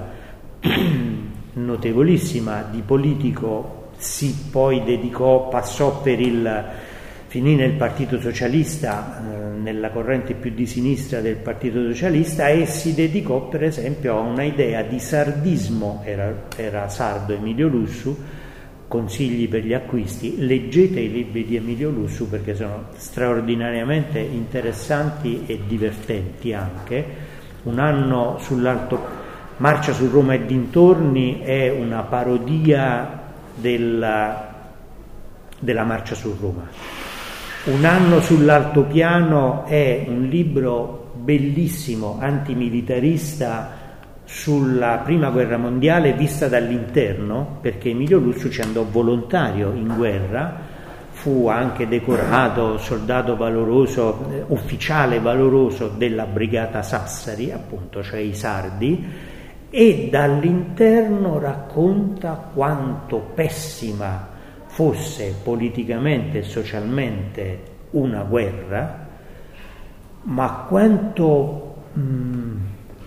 notevolissima di politico, si poi dedicò, passò per il, finì nel Partito Socialista, eh, nella corrente più di sinistra del Partito Socialista, e si dedicò per esempio a una idea di sardismo, era, era sardo Emilio Lussu. Consigli per gli acquisti: leggete i libri di Emilio Lussu perché sono straordinariamente interessanti e divertenti anche. Un anno sull'alto, Marcia su Roma e dintorni è una parodia della, della Marcia su Roma. Un anno sull'altopiano è un libro bellissimo, antimilitarista, sulla prima guerra mondiale vista dall'interno, perché Emilio Lussu ci andò volontario in guerra, fu anche decorato soldato valoroso, eh, ufficiale valoroso della brigata Sassari, appunto, cioè i sardi, e dall'interno racconta quanto pessima fosse politicamente e socialmente una guerra, ma quanto mh,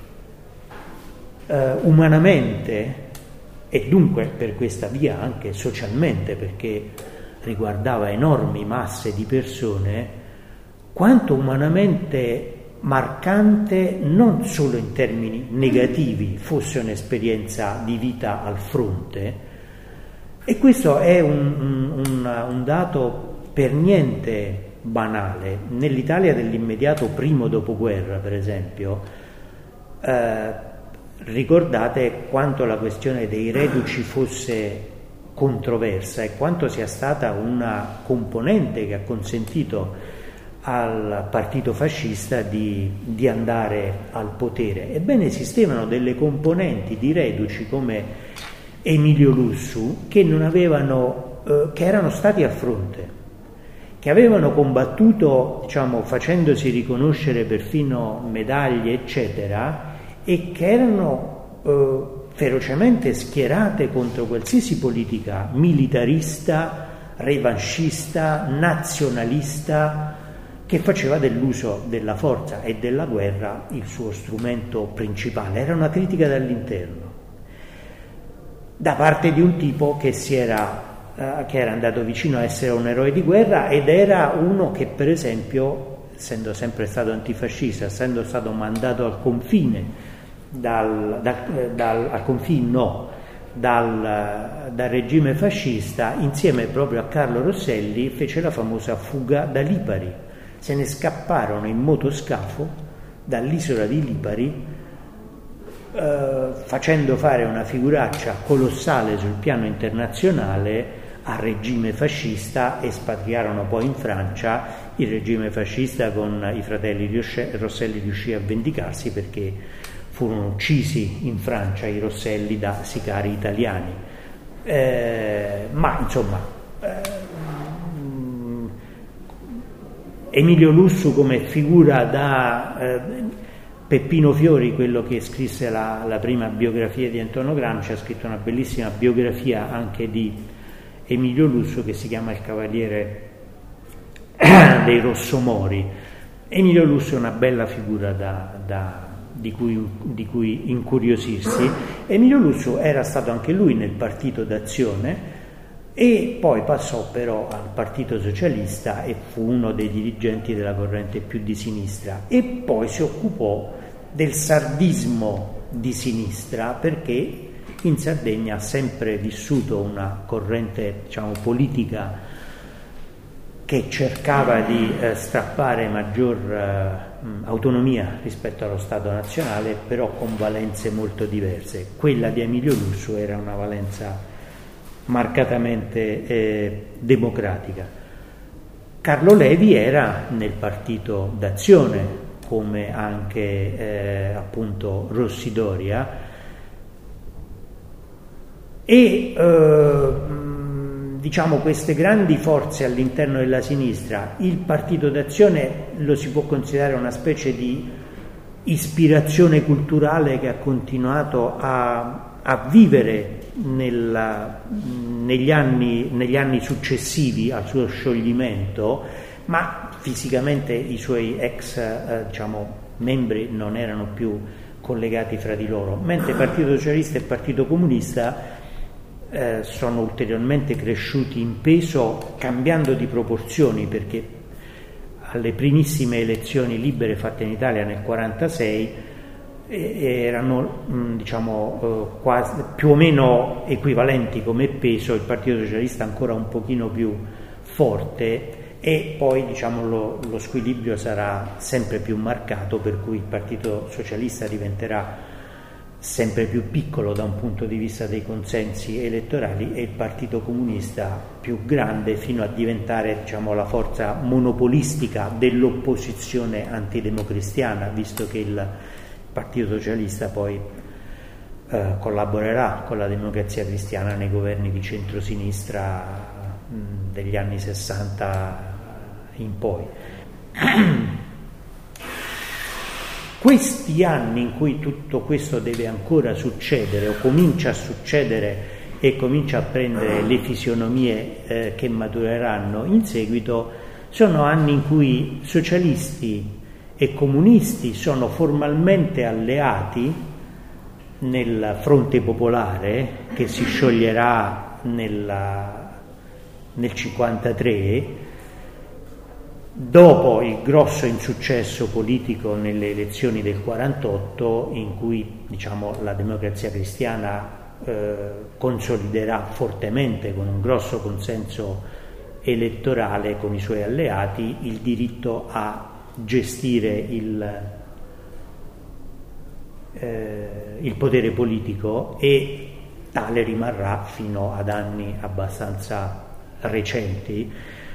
eh, umanamente, e dunque per questa via anche socialmente, perché riguardava enormi masse di persone, quanto umanamente marcante, non solo in termini negativi, fosse un'esperienza di vita al fronte. E questo è un, un, un dato per niente banale. Nell'Italia dell'immediato primo dopoguerra, per esempio, eh, ricordate quanto la questione dei reduci fosse controversa e quanto sia stata una componente che ha consentito al partito fascista di, di andare al potere. Ebbene, esistevano delle componenti di reduci come Emilio Lussu che non avevano, eh, che erano stati al fronte, che avevano combattuto, diciamo, facendosi riconoscere perfino medaglie, eccetera, e che erano eh, ferocemente schierate contro qualsiasi politica militarista, revanchista, nazionalista, che faceva dell'uso della forza e della guerra il suo strumento principale. Era una critica dall'interno, da parte di un tipo che si era, eh, che era andato vicino a essere un eroe di guerra, ed era uno che, per esempio, essendo sempre stato antifascista, essendo stato mandato al confine, Dal, dal, dal, al confine no, dal, dal regime fascista, insieme proprio a Carlo Rosselli fece la famosa fuga da Lipari. Se ne scapparono in motoscafo dall'isola di Lipari, eh, facendo fare una figuraccia colossale sul piano internazionale al regime fascista. Espatriarono poi in Francia. Il regime fascista con i fratelli Rosselli riuscì a vendicarsi perché furono uccisi in Francia i Rosselli da sicari italiani. Eh, ma insomma, eh, Emilio Lussu come figura da eh, Peppino Fiori, quello che scrisse la, la prima biografia di Antonio Gramsci, ha scritto una bellissima biografia anche di Emilio Lussu che si chiama Il Cavaliere dei Rossomori. Emilio Lussu è una bella figura da, da Di cui, di cui incuriosirsi. Emilio Lussu era stato anche lui nel Partito d'Azione e poi passò però al Partito Socialista e fu uno dei dirigenti della corrente più di sinistra, e poi si occupò del sardismo di sinistra, perché in Sardegna ha sempre vissuto una corrente, diciamo, politica che cercava di eh, strappare maggior eh, autonomia rispetto allo Stato nazionale, però con valenze molto diverse. Quella di Emilio Lussu era una valenza marcatamente eh, democratica. Carlo Levi era nel Partito d'Azione, come anche eh, appunto Rossi Doria, e eh, diciamo queste grandi forze all'interno della sinistra, il Partito d'Azione lo si può considerare una specie di ispirazione culturale che ha continuato a, a vivere nella, negli, anni, negli anni successivi al suo scioglimento, ma fisicamente i suoi ex eh, diciamo, membri non erano più collegati fra di loro, mentre il Partito Socialista e il Partito Comunista Eh, sono ulteriormente cresciuti in peso, cambiando di proporzioni, perché alle primissime elezioni libere fatte in Italia nel quarantasei eh, erano mh, diciamo eh, quasi, più o meno equivalenti come peso, il Partito Socialista ancora un pochino più forte, e poi diciamo lo, lo squilibrio sarà sempre più marcato, per cui il Partito Socialista diventerà sempre più piccolo da un punto di vista dei consensi elettorali e il Partito Comunista più grande, fino a diventare diciamo, la forza monopolistica dell'opposizione antidemocristiana, visto che il Partito Socialista poi eh, collaborerà con la Democrazia Cristiana nei governi di centrosinistra mh, degli anni sessanta in poi. Questi anni in cui tutto questo deve ancora succedere, o comincia a succedere e comincia a prendere le fisionomie eh, che matureranno in seguito, sono anni in cui socialisti e comunisti sono formalmente alleati nel Fronte Popolare, che si scioglierà nella, nel cinquantatré, dopo il grosso insuccesso politico nelle elezioni del quarantotto, in cui diciamo, la Democrazia Cristiana eh, consoliderà fortemente, con un grosso consenso elettorale con i suoi alleati, il diritto a gestire il, eh, il potere politico, e tale rimarrà fino ad anni abbastanza recenti.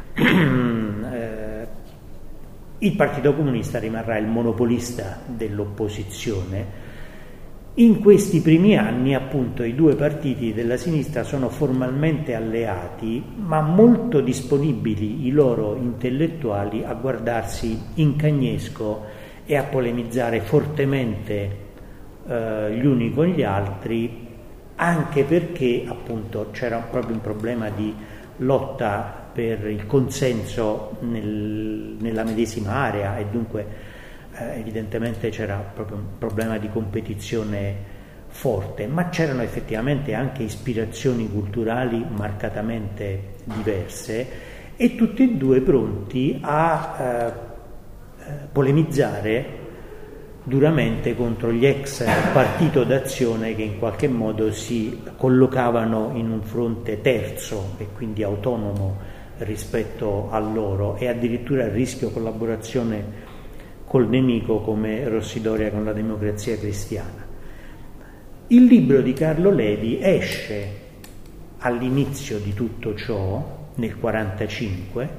Il Partito Comunista rimarrà il monopolista dell'opposizione. In questi primi anni, appunto, i due partiti della sinistra sono formalmente alleati, ma molto disponibili i loro intellettuali a guardarsi in cagnesco e a polemizzare fortemente eh, gli uni con gli altri, anche perché appunto c'era proprio un problema di lotta per il consenso nel, nella medesima area, e dunque eh, evidentemente c'era proprio un problema di competizione forte, ma c'erano effettivamente anche ispirazioni culturali marcatamente diverse, e tutti e due pronti a eh, polemizzare duramente contro gli ex Partito d'Azione, che in qualche modo si collocavano in un fronte terzo e quindi autonomo rispetto a loro, e addirittura a rischio collaborazione col nemico come Rossi Doria con la Democrazia Cristiana. Il libro di Carlo Levi esce all'inizio di tutto ciò, nel quarantacinque,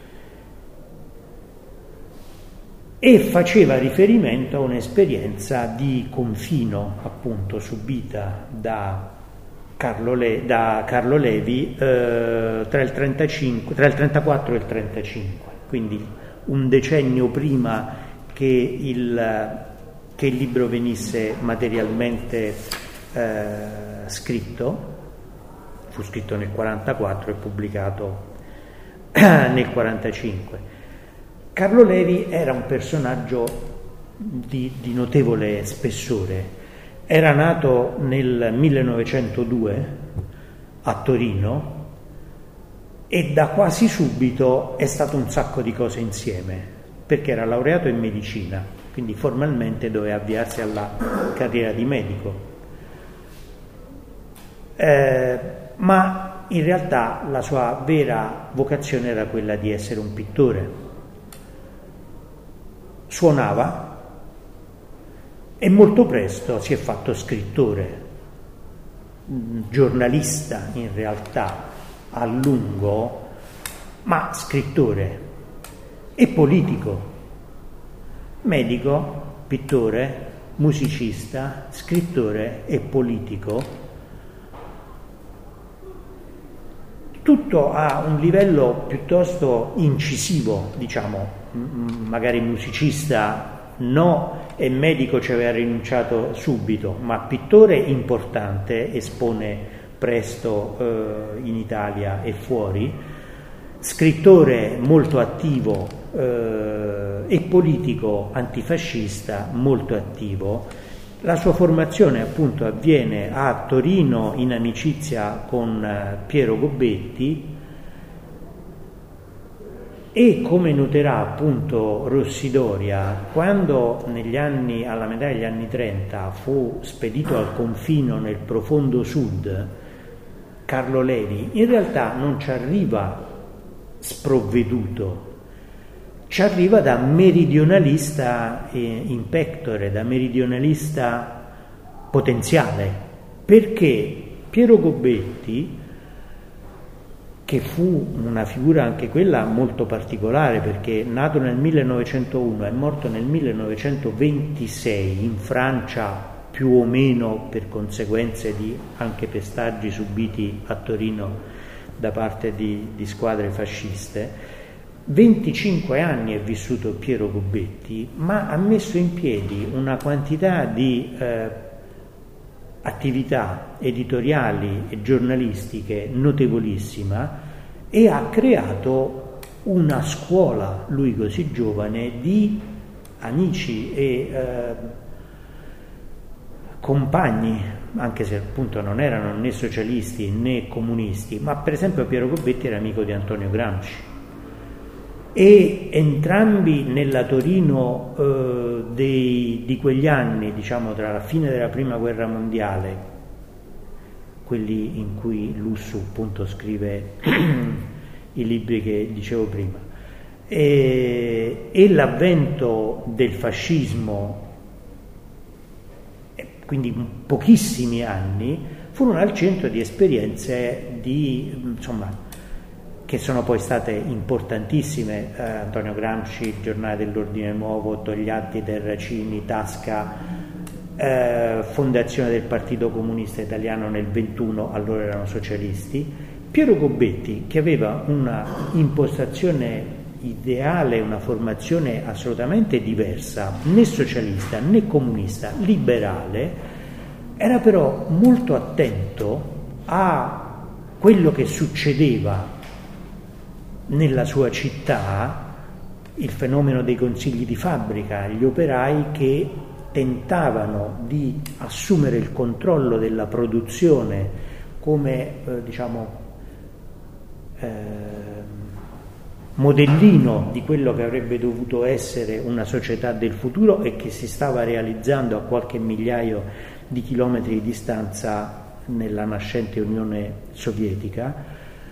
e faceva riferimento a un'esperienza di confino appunto subita da Carlo, Le, da Carlo Levi eh, tra, il trentacinque, tra il trentaquattro e il trentacinque, quindi un decennio prima che il, che il libro venisse materialmente eh, scritto. Fu scritto nel quarantaquattro e pubblicato nel quarantacinque. Carlo Levi era un personaggio di, di notevole spessore. Era nato nel millenovecentodue a Torino, e da quasi subito è stato un sacco di cose insieme, perché era laureato in medicina, quindi formalmente doveva avviarsi alla carriera di medico. Eh, ma ma in realtà la sua vera vocazione era quella di essere un pittore. Suonava e molto presto si è fatto scrittore, giornalista in realtà a lungo, ma scrittore e politico, medico, pittore, musicista, scrittore e politico, tutto a un livello piuttosto incisivo, diciamo, magari musicista no, e medico ci aveva rinunciato subito, ma pittore importante, espone presto eh, in Italia e fuori, scrittore molto attivo eh, e politico antifascista molto attivo. La sua formazione appunto avviene a Torino in amicizia con eh, Piero Gobetti, e come noterà appunto Rossidoria, quando negli anni, alla metà degli anni trenta fu spedito al confino nel profondo sud Carlo Levi, in realtà non ci arriva sprovveduto, ci arriva da meridionalista in pectore, da meridionalista potenziale, perché Piero Gobetti, che fu una figura anche quella molto particolare, perché nato nel millenovecentouno e morto nel millenovecentoventisei in Francia, più o meno per conseguenze di anche pestaggi subiti a Torino da parte di, di squadre fasciste. venticinque anni è vissuto Piero Gobetti, ma ha messo in piedi una quantità di eh, attività editoriali e giornalistiche notevolissima, e ha creato una scuola, lui così giovane, di amici e eh, compagni, anche se appunto non erano né socialisti né comunisti, ma per esempio Piero Gobetti era amico di Antonio Gramsci, e entrambi nella Torino eh, dei, di quegli anni, diciamo tra la fine della prima guerra mondiale, quelli in cui Lussu appunto scrive i libri che dicevo prima, e, e l'avvento del fascismo, quindi pochissimi anni, furono al centro di esperienze di, insomma, che sono poi state importantissime. eh, Antonio Gramsci, Giornale dell'Ordine Nuovo, Togliatti, Terracini, Tasca, eh, fondazione del Partito Comunista Italiano nel ventuno, allora erano socialisti. Piero Gobetti, che aveva una impostazione ideale, una formazione assolutamente diversa, né socialista né comunista, liberale, era però molto attento a quello che succedeva nella sua città, il fenomeno dei consigli di fabbrica, gli operai che tentavano di assumere il controllo della produzione come eh, diciamo eh, modellino di quello che avrebbe dovuto essere una società del futuro e che si stava realizzando a qualche migliaio di chilometri di distanza nella nascente Unione Sovietica.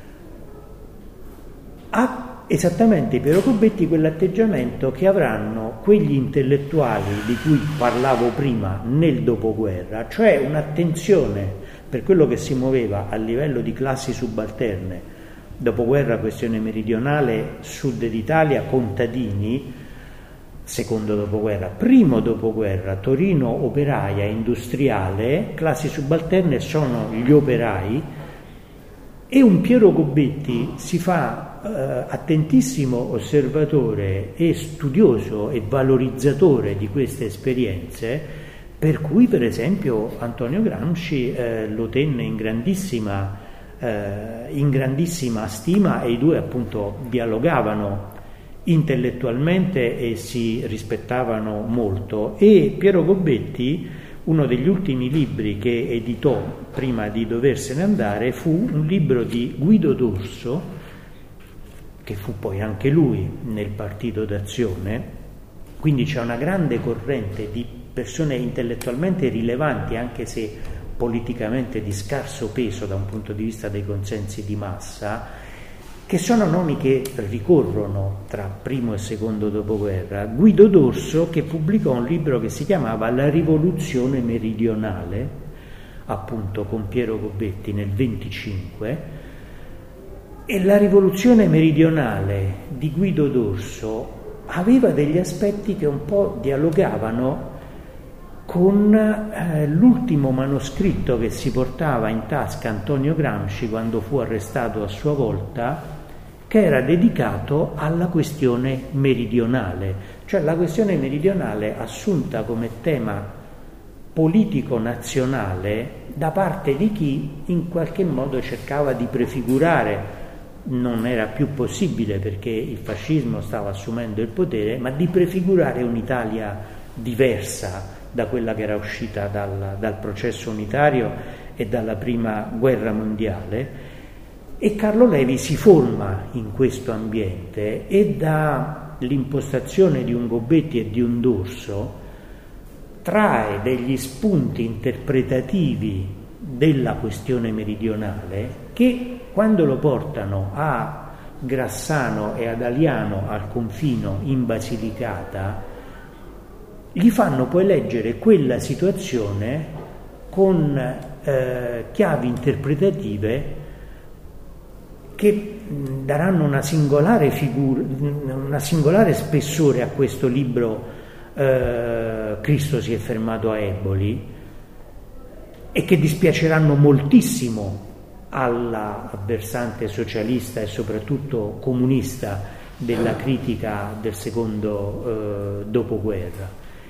Ha esattamente Piero Gobetti quell'atteggiamento che avranno quegli intellettuali di cui parlavo prima nel dopoguerra, cioè un'attenzione per quello che si muoveva a livello di classi subalterne, dopoguerra questione meridionale, sud d'Italia, contadini, secondo dopoguerra, primo dopoguerra, Torino operaia, industriale, classi subalterne sono gli operai, e un Piero Gobetti si fa eh, attentissimo osservatore e studioso e valorizzatore di queste esperienze, per cui per esempio Antonio Gramsci eh, lo tenne in grandissima, eh, in grandissima stima, e i due appunto dialogavano intellettualmente e si rispettavano molto. E Piero Gobetti, uno degli ultimi libri che editò prima di doversene andare fu un libro di Guido Dorso, che fu poi anche lui nel Partito d'Azione, quindi c'è una grande corrente di persone intellettualmente rilevanti, anche se politicamente di scarso peso da un punto di vista dei consensi di massa, che sono nomi che ricorrono tra primo e secondo dopoguerra. Guido Dorso, che pubblicò un libro che si chiamava La rivoluzione meridionale, appunto con Piero Gobetti nel venticinque, e la rivoluzione meridionale di Guido Dorso aveva degli aspetti che un po' dialogavano con eh, l'ultimo manoscritto che si portava in tasca Antonio Gramsci quando fu arrestato a sua volta, che era dedicato alla questione meridionale, cioè la questione meridionale assunta come tema politico nazionale da parte di chi in qualche modo cercava di prefigurare, non era più possibile perché il fascismo stava assumendo il potere, ma di prefigurare un'Italia diversa da quella che era uscita dal, dal processo unitario e dalla prima guerra mondiale. E Carlo Levi si forma in questo ambiente e dall'impostazione di un Gobetti e di un Dorso trae degli spunti interpretativi della questione meridionale che, quando lo portano a Grassano e ad Aliano al confino in Basilicata, gli fanno poi leggere quella situazione con eh, chiavi interpretative che daranno una singolare figura, una singolare spessore a questo libro eh, Cristo si è fermato a Eboli, e che dispiaceranno moltissimo alla versante socialista e soprattutto comunista della critica del secondo eh, dopoguerra.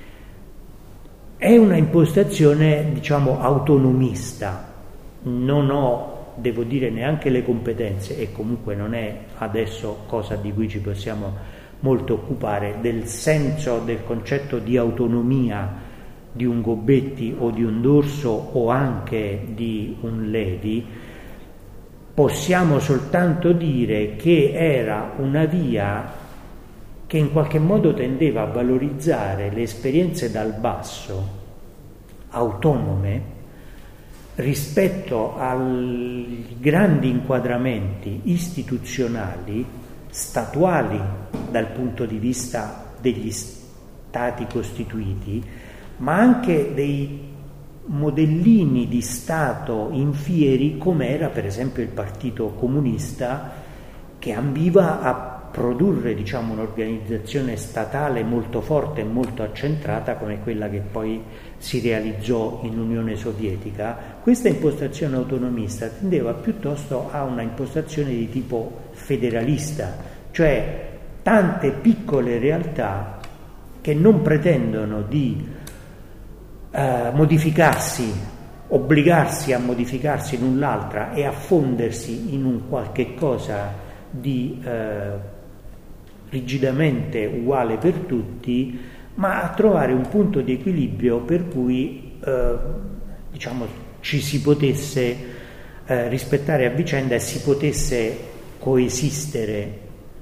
È una impostazione, diciamo, autonomista. Non ho, devo dire, neanche le competenze, e comunque non è adesso cosa di cui ci possiamo molto occupare, del senso del concetto di autonomia di un Gobetti o di un Dorso o anche di un Levi. Possiamo soltanto dire che era una via che in qualche modo tendeva a valorizzare le esperienze dal basso, autonome, rispetto ai grandi inquadramenti istituzionali, statuali dal punto di vista degli stati costituiti, ma anche dei modellini di Stato infieri, come era per esempio il Partito Comunista, che ambiva a produrre, diciamo, un'organizzazione statale molto forte e molto accentrata come quella che poi si realizzò in Unione Sovietica. Questa impostazione autonomista tendeva piuttosto a una impostazione di tipo federalista, cioè tante piccole realtà che non pretendono di eh, modificarsi, obbligarsi a modificarsi l'un l'altra e a fondersi in un qualche cosa di eh, rigidamente uguale per tutti, ma a trovare un punto di equilibrio per cui eh, diciamo ci si potesse eh, rispettare a vicenda e si potesse coesistere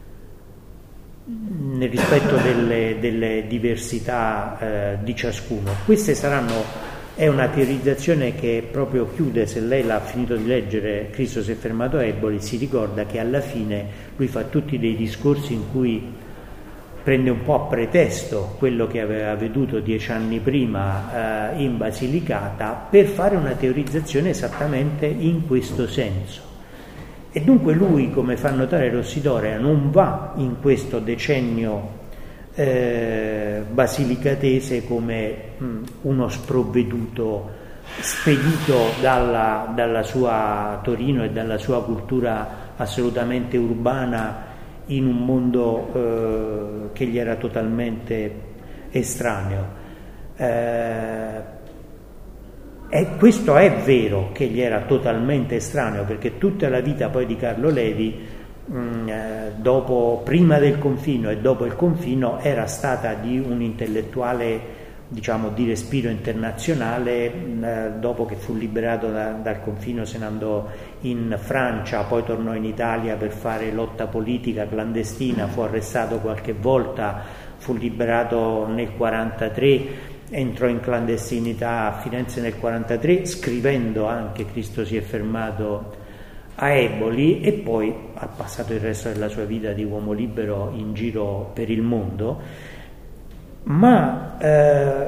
nel rispetto delle, delle diversità eh, di ciascuno. Queste saranno, è una teorizzazione che proprio chiude, se lei l'ha finito di leggere Cristo si è fermato a Eboli, si ricorda che alla fine lui fa tutti dei discorsi in cui prende un po' a pretesto quello che aveva veduto dieci anni prima eh, in Basilicata, per fare una teorizzazione esattamente in questo senso. E dunque lui, come fa notare Rossidorea, non va in questo decennio eh, basilicatese come mh, uno sprovveduto spedito dalla, dalla sua Torino e dalla sua cultura assolutamente urbana in un mondo eh, che gli era totalmente estraneo. Eh, E questo è vero che gli era totalmente estraneo, perché tutta la vita poi di Carlo Levi, mh, eh, dopo, prima del confino e dopo il confino, era stata di un intellettuale, diciamo, di respiro internazionale. Mh, dopo che fu liberato da, dal confino se ne andò in Francia, poi tornò in Italia per fare lotta politica clandestina, fu arrestato qualche volta, fu liberato nel quarantatré. entrò in clandestinità a Firenze nel quarantatré, scrivendo anche Cristo si è fermato a Eboli, e poi ha passato il resto della sua vita di uomo libero in giro per il mondo. Ma eh,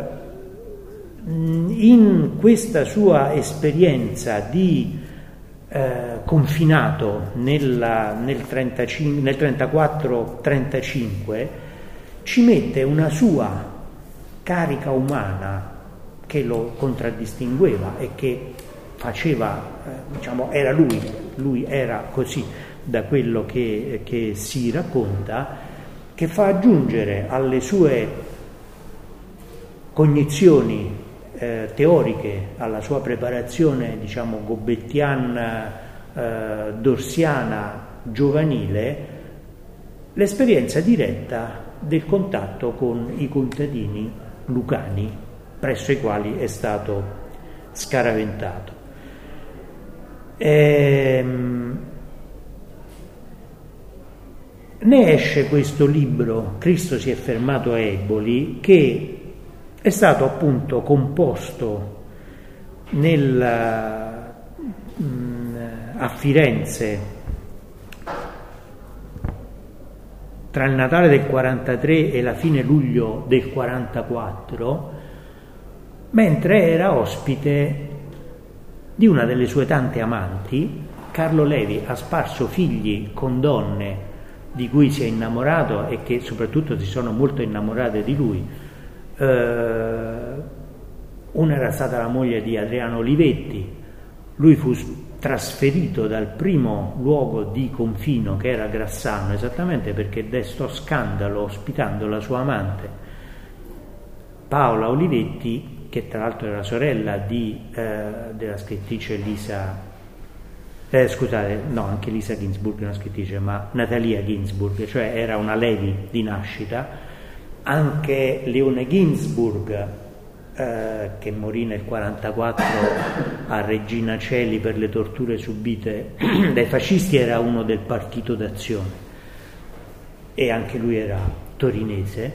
in questa sua esperienza di eh, confinato nella, nel, nel trentaquattro trentacinque ci mette una sua carica umana che lo contraddistingueva e che faceva, eh, diciamo, era lui, lui era così, da quello che, che si racconta, che fa aggiungere alle sue cognizioni eh, teoriche, alla sua preparazione, diciamo, gobettiana, eh, dorsiana, giovanile, l'esperienza diretta del contatto con i contadini lucani presso i quali è stato scaraventato. Ehm, ne esce questo libro, Cristo si è fermato a Eboli, che è stato appunto composto nel, a Firenze tra il Natale del quarantatré e la fine luglio del quarantaquattro, mentre era ospite di una delle sue tante amanti. Carlo Levi ha sparso figli con donne di cui si è innamorato e che soprattutto si sono molto innamorate di lui. Uh, una era stata la moglie di Adriano Olivetti. Lui fu trasferito dal primo luogo di confino, che era Grassano, esattamente perché destò scandalo ospitando la sua amante Paola Olivetti, che tra l'altro era sorella di, eh, della scrittrice Lisa eh, scusate, no, anche Lisa Ginsburg è una scrittrice, ma Natalia Ginsburg, cioè era una Levi di nascita. Anche Leone Ginsburg, eh, che morì nel quarantaquattro a Regina Coeli per le torture subite dai fascisti, era uno del Partito d'Azione e anche lui era torinese.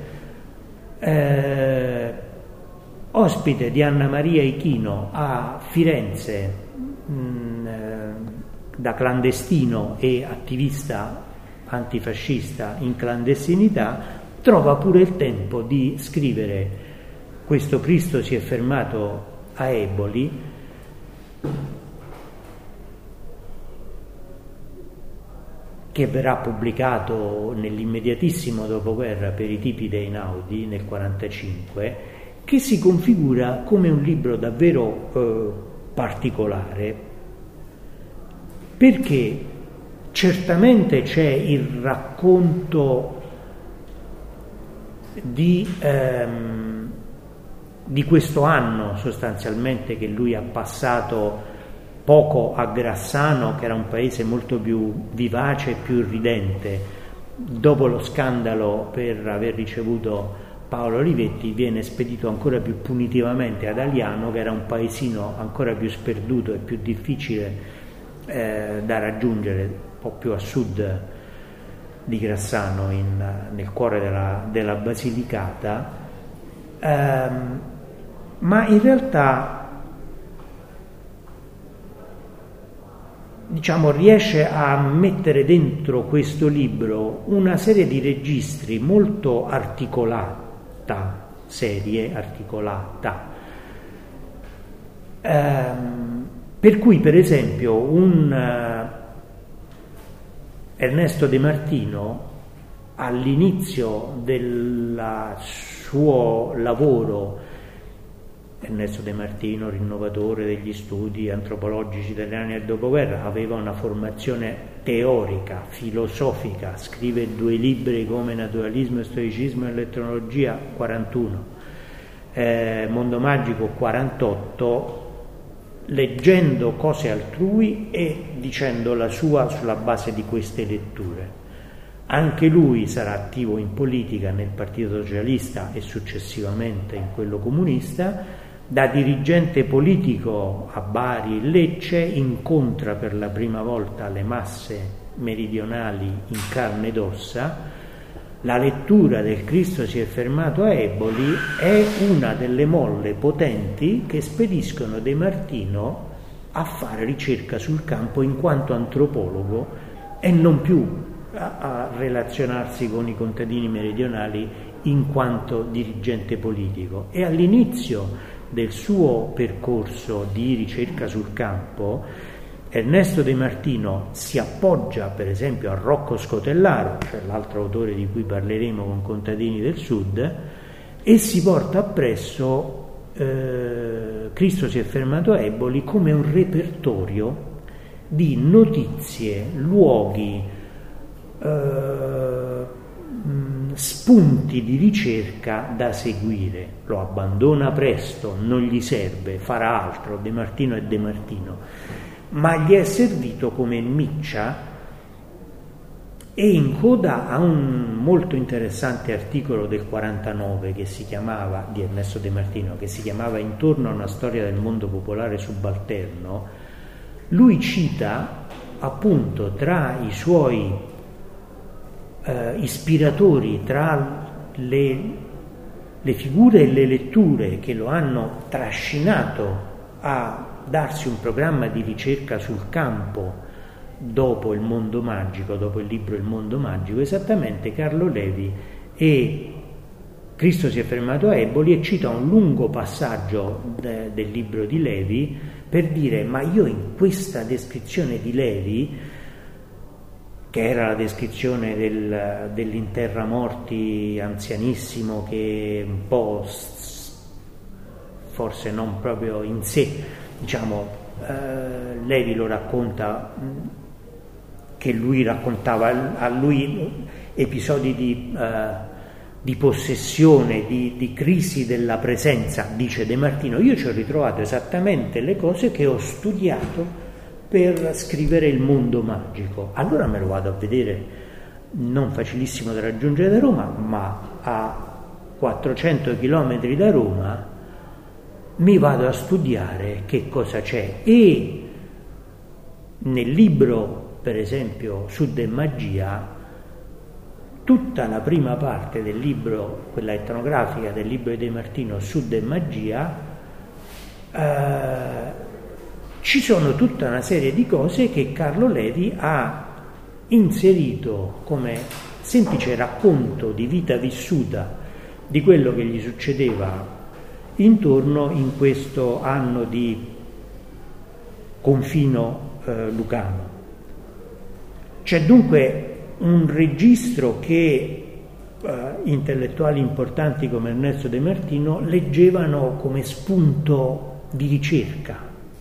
Eh, ospite di Anna Maria Ichino a Firenze, mh, da clandestino e attivista antifascista in clandestinità, trova pure il tempo di scrivere questo Cristo si è fermato a Eboli, che verrà pubblicato nell'immediatissimo dopoguerra per i tipi dei Einaudi nel quarantacinque, che si configura come un libro davvero eh, particolare, perché certamente c'è il racconto di, ehm, di questo anno sostanzialmente che lui ha passato poco a Grassano, che era un paese molto più vivace e più ridente. Dopo lo scandalo per aver ricevuto Paolo Olivetti, viene spedito ancora più punitivamente ad Aliano, che era un paesino ancora più sperduto e più difficile eh, da raggiungere, un po' più a sud di Grassano, in, nel cuore della, della Basilicata, ehm, ma in realtà, diciamo, riesce a mettere dentro questo libro una serie di registri molto articolata, serie articolata, ehm, per cui per esempio un Ernesto De Martino, all'inizio del suo lavoro, Ernesto De Martino, rinnovatore degli studi antropologici italiani del dopoguerra, aveva una formazione teorica, filosofica, scrive due libri come Naturalismo e Stoicismo e Letterologia, quarantuno, eh, Mondo Magico, quarantotto, leggendo cose altrui e dicendo la sua sulla base di queste letture. Anche lui sarà attivo in politica nel Partito Socialista e successivamente in quello comunista. Da dirigente politico a Bari e Lecce incontra per la prima volta le masse meridionali in carne ed ossa, la lettura del Cristo si è fermato a Eboli è una delle molle potenti che spediscono De Martino a fare ricerca sul campo in quanto antropologo e non più a, a relazionarsi con i contadini meridionali in quanto dirigente politico. E all'inizio del suo percorso di ricerca sul campo Ernesto De Martino si appoggia per esempio a Rocco Scotellaro, cioè l'altro autore di cui parleremo con Contadini del Sud, e si porta appresso eh, Cristo si è fermato a Eboli come un repertorio di notizie, luoghi, eh, spunti di ricerca da seguire. Lo abbandona presto, non gli serve, farà altro, De Martino è De Martino, ma gli è servito come miccia, e in coda a un molto interessante articolo del quarantanove che si chiamava, di Ernesto De Martino, che si chiamava Intorno a una storia del mondo popolare subalterno. Lui cita appunto tra i suoi eh, ispiratori, tra le, le figure e le letture che lo hanno trascinato a darsi un programma di ricerca sul campo dopo il mondo magico, dopo il libro Il mondo magico, esattamente Carlo Levi e Cristo si è fermato a Eboli, e cita un lungo passaggio de, del libro di Levi per dire: ma io in questa descrizione di Levi, che era la descrizione del, dell'interramorti anzianissimo che un po' forse non proprio in sé, diciamo, eh, Levi lo racconta, che lui raccontava a lui episodi di, eh, di possessione, di, di crisi della presenza, dice De Martino. Io ci ho ritrovato esattamente le cose che ho studiato per scrivere Il mondo magico. Allora me lo vado a vedere, non facilissimo da raggiungere da Roma, ma a quattrocento chilometri da Roma, mi vado a studiare che cosa c'è. E nel libro, per esempio, Sud e Magia, tutta la prima parte del libro, quella etnografica del libro di De Martino, Sud e Magia, eh, ci sono tutta una serie di cose che Carlo Levi ha inserito come semplice racconto di vita vissuta di quello che gli succedeva intorno in questo anno di confino eh, lucano. C'è dunque un registro che eh, intellettuali importanti come Ernesto De Martino leggevano come spunto di ricerca.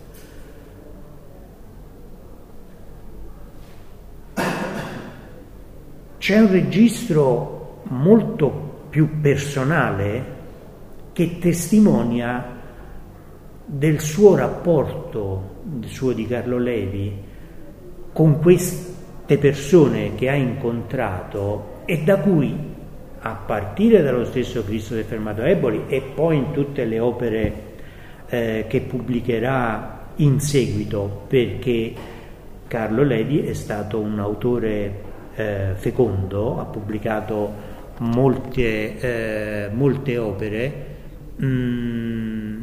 C'è un registro molto più personale che testimonia del suo rapporto, il suo di Carlo Levi, con queste persone che ha incontrato e da cui, a partire dallo stesso Cristo si è fermato a Eboli e poi in tutte le opere eh, che pubblicherà in seguito, perché Carlo Levi è stato un autore eh, fecondo, ha pubblicato molte, eh, molte opere, Mm,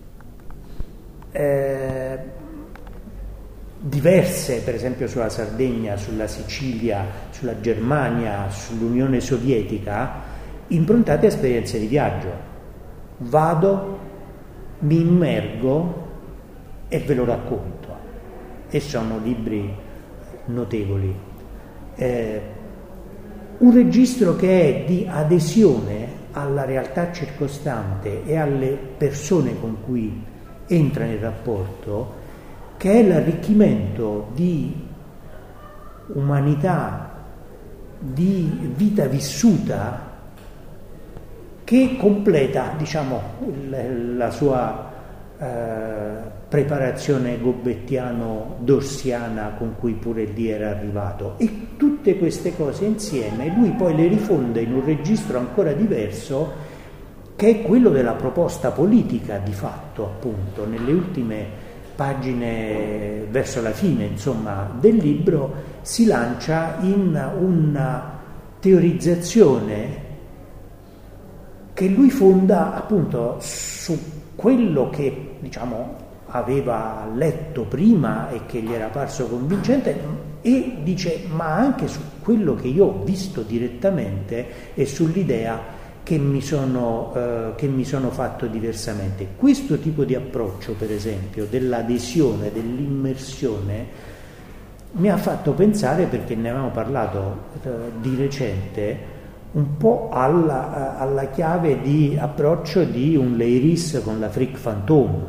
eh, diverse, per esempio sulla Sardegna, sulla Sicilia, sulla Germania, sull'Unione Sovietica, improntate a esperienze di viaggio. Vado, mi immergo e ve lo racconto, e sono libri notevoli. Eh, un registro che è di adesione alla realtà circostante e alle persone con cui entra in rapporto, che è l'arricchimento di umanità, di vita vissuta, che completa, diciamo, la sua eh, preparazione gobettiano-dorsiana con cui pure lì era arrivato. E tutte queste cose insieme lui poi le rifonde in un registro ancora diverso, che è quello della proposta politica di fatto, appunto. Nelle ultime pagine, verso la fine insomma del libro, si lancia in un teorizzazione che lui fonda appunto su quello che, diciamo, aveva letto prima e che gli era parso convincente, e dice ma anche su quello che io ho visto direttamente e sull'idea che mi sono, eh, che mi sono fatto diversamente. Questo tipo di approccio, per esempio, dell'adesione, dell'immersione, mi ha fatto pensare, perché ne avevamo parlato eh, di recente, un po' alla, alla chiave di approccio di un Leiris con la Frick Fantôme.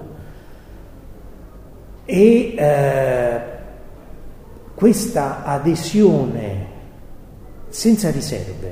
E eh, questa adesione senza riserve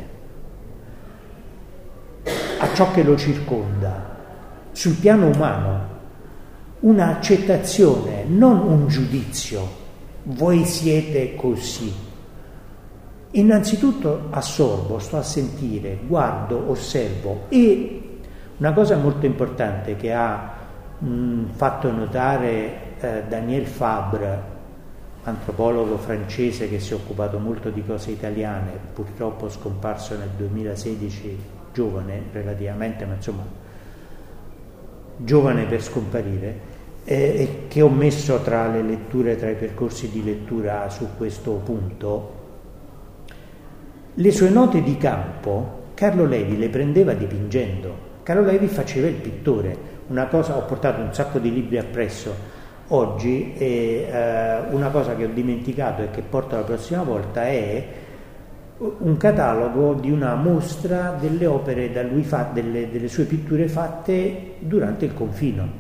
a ciò che lo circonda, sul piano umano, una accettazione, non un giudizio, voi siete così. Innanzitutto assorbo, sto a sentire, guardo, osservo. E una cosa molto importante che ha mh, fatto notare eh, Daniel Fabre, antropologo francese che si è occupato molto di cose italiane, purtroppo scomparso nel duemilasedici, giovane relativamente, ma insomma giovane per scomparire, eh, che ho messo tra le letture, tra i percorsi di lettura su questo punto. Le sue note di campo Carlo Levi le prendeva dipingendo. Carlo Levi faceva il pittore. Una cosa, ho portato un sacco di libri appresso oggi, e eh, una cosa che ho dimenticato e che porto la prossima volta è un catalogo di una mostra delle opere da lui fa, delle, delle sue pitture fatte durante il confino,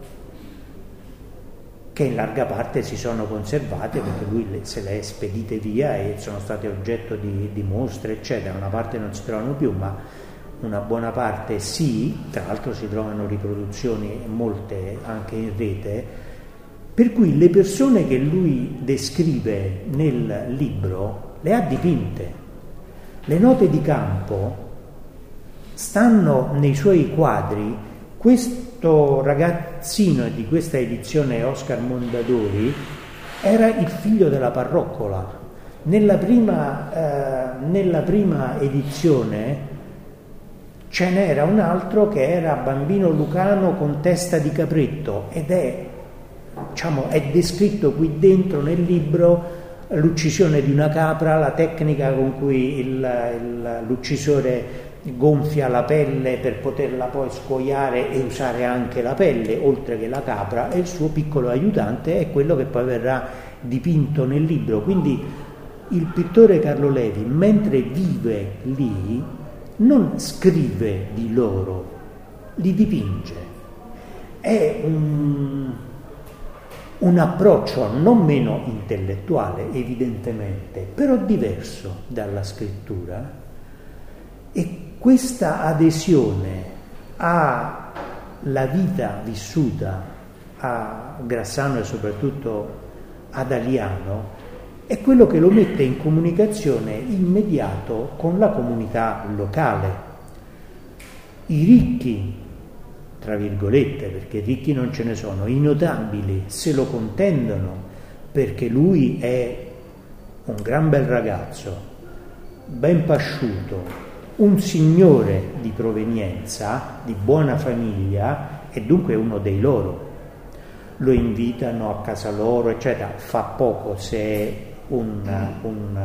che in larga parte si sono conservate perché lui le, se le ha spedite via e sono state oggetto di, di mostre, eccetera. Una parte non si trovano più, ma una buona parte sì. Tra l'altro si trovano riproduzioni, molte anche in rete, per cui le persone che lui descrive nel libro le ha dipinte. Le note di campo stanno nei suoi quadri. Questo ragazzino di questa edizione, Oscar Mondadori, era il figlio della parroccola. Nella prima, eh, nella prima edizione ce n'era un altro che era bambino lucano con testa di capretto, ed è, diciamo, è descritto qui dentro nel libro l'uccisione di una capra, la tecnica con cui il, il, l'uccisore gonfia la pelle per poterla poi scuoiare e usare anche la pelle oltre che la capra, e il suo piccolo aiutante è quello che poi verrà dipinto nel libro. Quindi il pittore Carlo Levi, mentre vive lì, non scrive di loro, li dipinge. È un, un approccio non meno intellettuale, evidentemente, però diverso dalla scrittura. E questa adesione alla vita vissuta a Grassano e soprattutto ad Aliano è quello che lo mette in comunicazione immediato con la comunità locale. I ricchi, tra virgolette, perché ricchi non ce ne sono, i notabili se lo contendono perché lui è un gran bel ragazzo, ben pasciuto, un signore di provenienza, di buona famiglia, e dunque uno dei loro. Lo invitano a casa loro, eccetera. Fa poco se è un, un,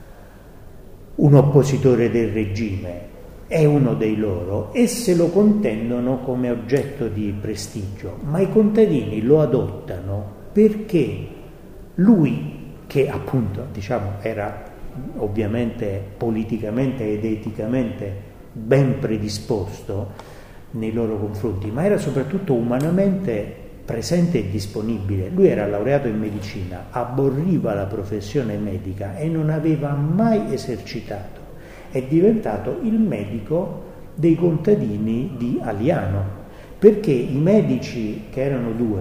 un oppositore del regime, è uno dei loro, e se lo contendono come oggetto di prestigio. Ma i contadini lo adottano perché lui, che appunto, diciamo, era ovviamente politicamente ed eticamente ben predisposto nei loro confronti, ma era soprattutto umanamente presente e disponibile. Lui era laureato in medicina, aborriva la professione medica e non aveva mai esercitato. È diventato il medico dei contadini di Aliano, perché i medici, che erano due,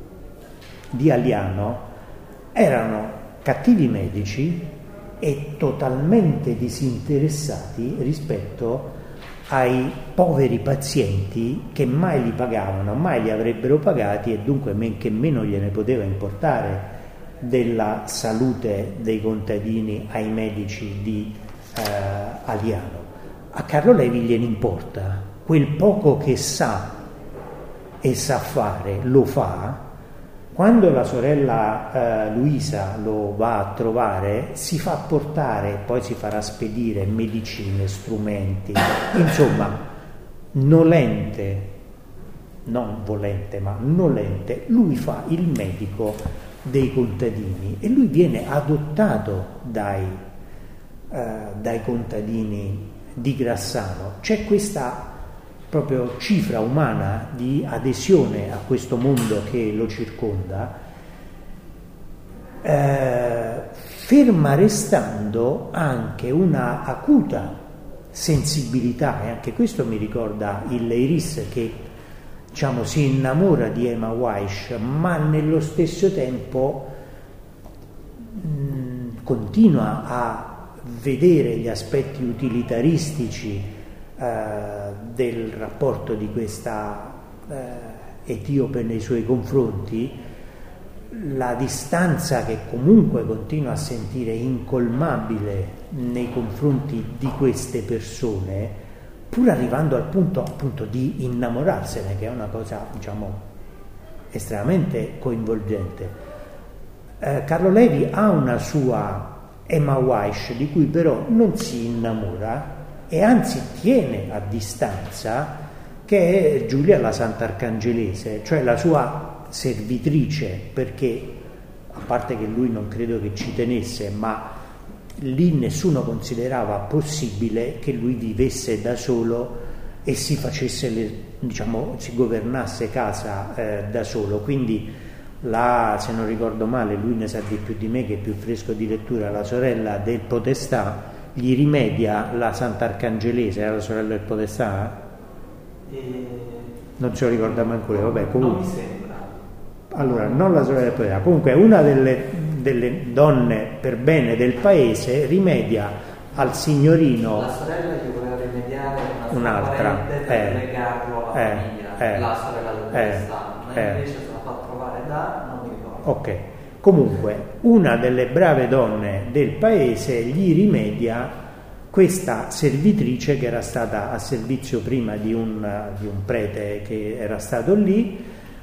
di Aliano, erano cattivi medici e totalmente disinteressati rispetto ai poveri pazienti che mai li pagavano, mai li avrebbero pagati, e dunque men che meno gliene poteva importare della salute dei contadini ai medici di eh, aliano. A Carlo Levi gliene importa, quel poco che sa e sa fare lo fa. Quando la sorella eh, Luisa lo va a trovare, si fa portare, poi si farà spedire medicine, strumenti, insomma, nolente, non volente, ma nolente, lui fa il medico dei contadini e lui viene adottato dai, eh, dai contadini di Grassano. C'è questa proprio cifra umana di adesione a questo mondo che lo circonda, eh, ferma restando anche una acuta sensibilità, e anche questo mi ricorda il Leiris che, diciamo, si innamora di Emma Weish, ma nello stesso tempo mh, continua a vedere gli aspetti utilitaristici eh, del rapporto di questa eh, etiope nei suoi confronti, la distanza che comunque continua a sentire incolmabile nei confronti di queste persone, pur arrivando al punto appunto di innamorarsene, che è una cosa, diciamo, estremamente coinvolgente. Eh, Carlo Levi ha una sua Emma Weish di cui però non si innamora e anzi tiene a distanza, che è Giulia la Sant'Arcangelese, cioè la sua servitrice, perché a parte che lui non credo che ci tenesse, ma lì nessuno considerava possibile che lui vivesse da solo e si facesse le, diciamo, si governasse casa eh, da solo. Quindi la, se non ricordo male, lui ne sa di più di me che è più fresco di lettura, la sorella del Podestà gli rimedia la Sant'Arcangelese, era la sorella del Podestà? E... non se lo ricorda manco lei, vabbè, comunque. Non mi sembra. Allora, non la sorella del Podestà, comunque una delle, delle donne per bene del paese rimedia al signorino. La sorella gli voleva rimediare una sua un'altra, parente per eh, legarlo alla eh, famiglia, eh, la sorella del eh, Podestà, ma eh. invece se la fa trovare da, non mi ricordo. Ok, comunque una delle brave donne del paese gli rimedia questa servitrice che era stata a servizio prima di un, di un prete che era stato lì,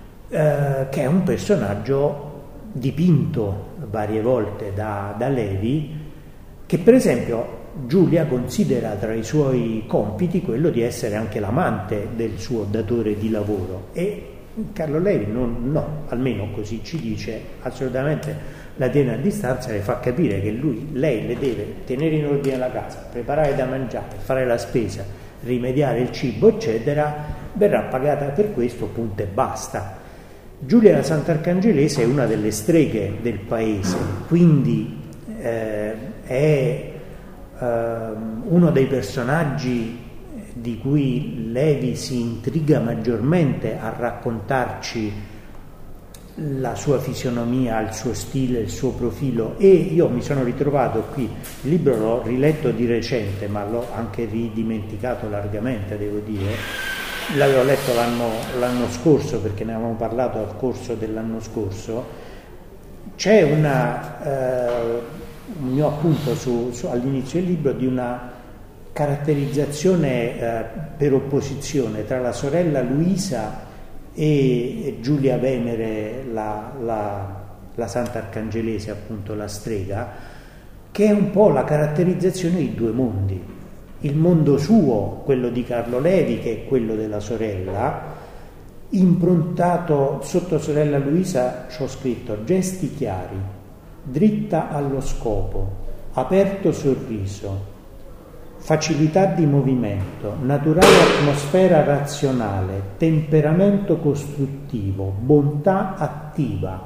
eh, che è un personaggio dipinto varie volte da, da Levi, che per esempio Giulia considera tra i suoi compiti quello di essere anche l'amante del suo datore di lavoro, e Carlo Levi non, no, almeno così ci dice, assolutamente la tiene a distanza, le fa capire che lui, lei le deve tenere in ordine la casa, preparare da mangiare, fare la spesa, rimediare il cibo, eccetera, verrà pagata per questo, punto e basta. Giulia la Sant'Arcangelese è una delle streghe del paese, quindi eh, è eh, uno dei personaggi di cui Levi si intriga maggiormente a raccontarci la sua fisionomia, il suo stile, il suo profilo. E io mi sono ritrovato qui, il libro l'ho riletto di recente, ma l'ho anche ridimenticato largamente, devo dire. L'avevo letto l'anno, l'anno scorso, perché ne avevamo parlato al corso dell'anno scorso. C'è una, eh, un mio appunto su, su, all'inizio del libro di una caratterizzazione eh, per opposizione tra la sorella Luisa e Giulia Venere, la, la, la Sant'Arcangelese, appunto la strega, che è un po' la caratterizzazione di due mondi: il mondo suo, quello di Carlo Levi, che è quello della sorella, improntato sotto sorella Luisa, ci ho scritto gesti chiari, dritta allo scopo, aperto sorriso, facilità di movimento, naturale atmosfera razionale, temperamento costruttivo, bontà attiva.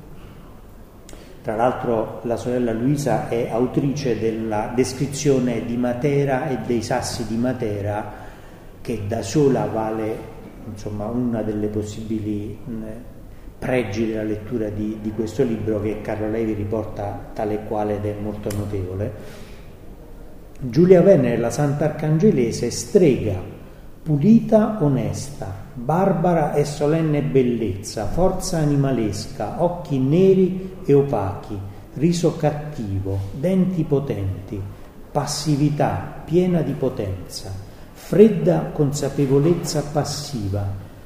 Tra l'altro la sorella Luisa è autrice della descrizione di Matera e dei sassi di Matera, che da sola vale, insomma, una delle possibili mh, pregi della lettura di, di questo libro, che Carlo Levi riporta tale e quale ed è molto notevole. Giulia Venere, la Sant'Arcangelese, strega, pulita, onesta, barbara e solenne bellezza, forza animalesca, occhi neri e opachi, riso cattivo, denti potenti, passività piena di potenza, fredda consapevolezza passiva,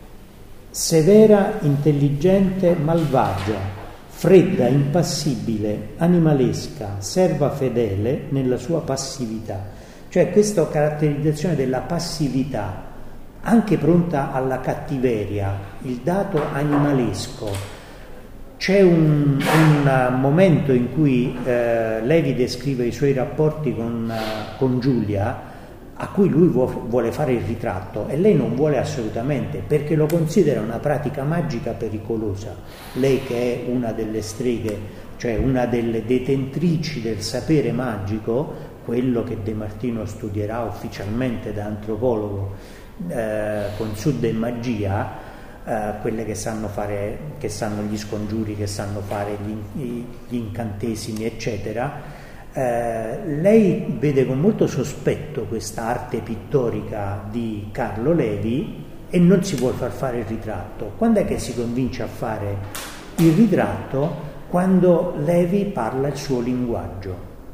severa, intelligente, malvagia, fredda, impassibile, animalesca, serva fedele nella sua passività. Cioè questa caratterizzazione della passività, anche pronta alla cattiveria, il dato animalesco. C'è un, un momento in cui eh, Levi descrive i suoi rapporti con, uh, con Giulia, a cui lui vuole fare il ritratto e lei non vuole assolutamente, perché lo considera una pratica magica pericolosa. Lei, che è una delle streghe, cioè una delle detentrici del sapere magico, quello che De Martino studierà ufficialmente da antropologo eh, con Sud e Magia, eh, quelle che sanno fare, che sanno gli scongiuri, che sanno fare gli, gli incantesimi, eccetera. Eh, lei vede con molto sospetto questa arte pittorica di Carlo Levi e non si vuole far fare il ritratto. Quando è che si convince a fare il ritratto? Quando Levi parla il suo linguaggio,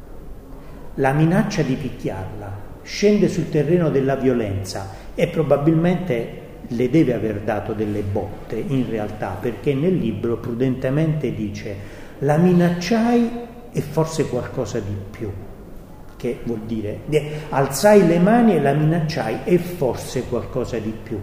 la minaccia di picchiarla, scende sul terreno della violenza e probabilmente le deve aver dato delle botte in realtà, perché nel libro prudentemente dice: la minacciai e forse qualcosa di più, che vuol dire alzai le mani e la minacciai e forse qualcosa di più.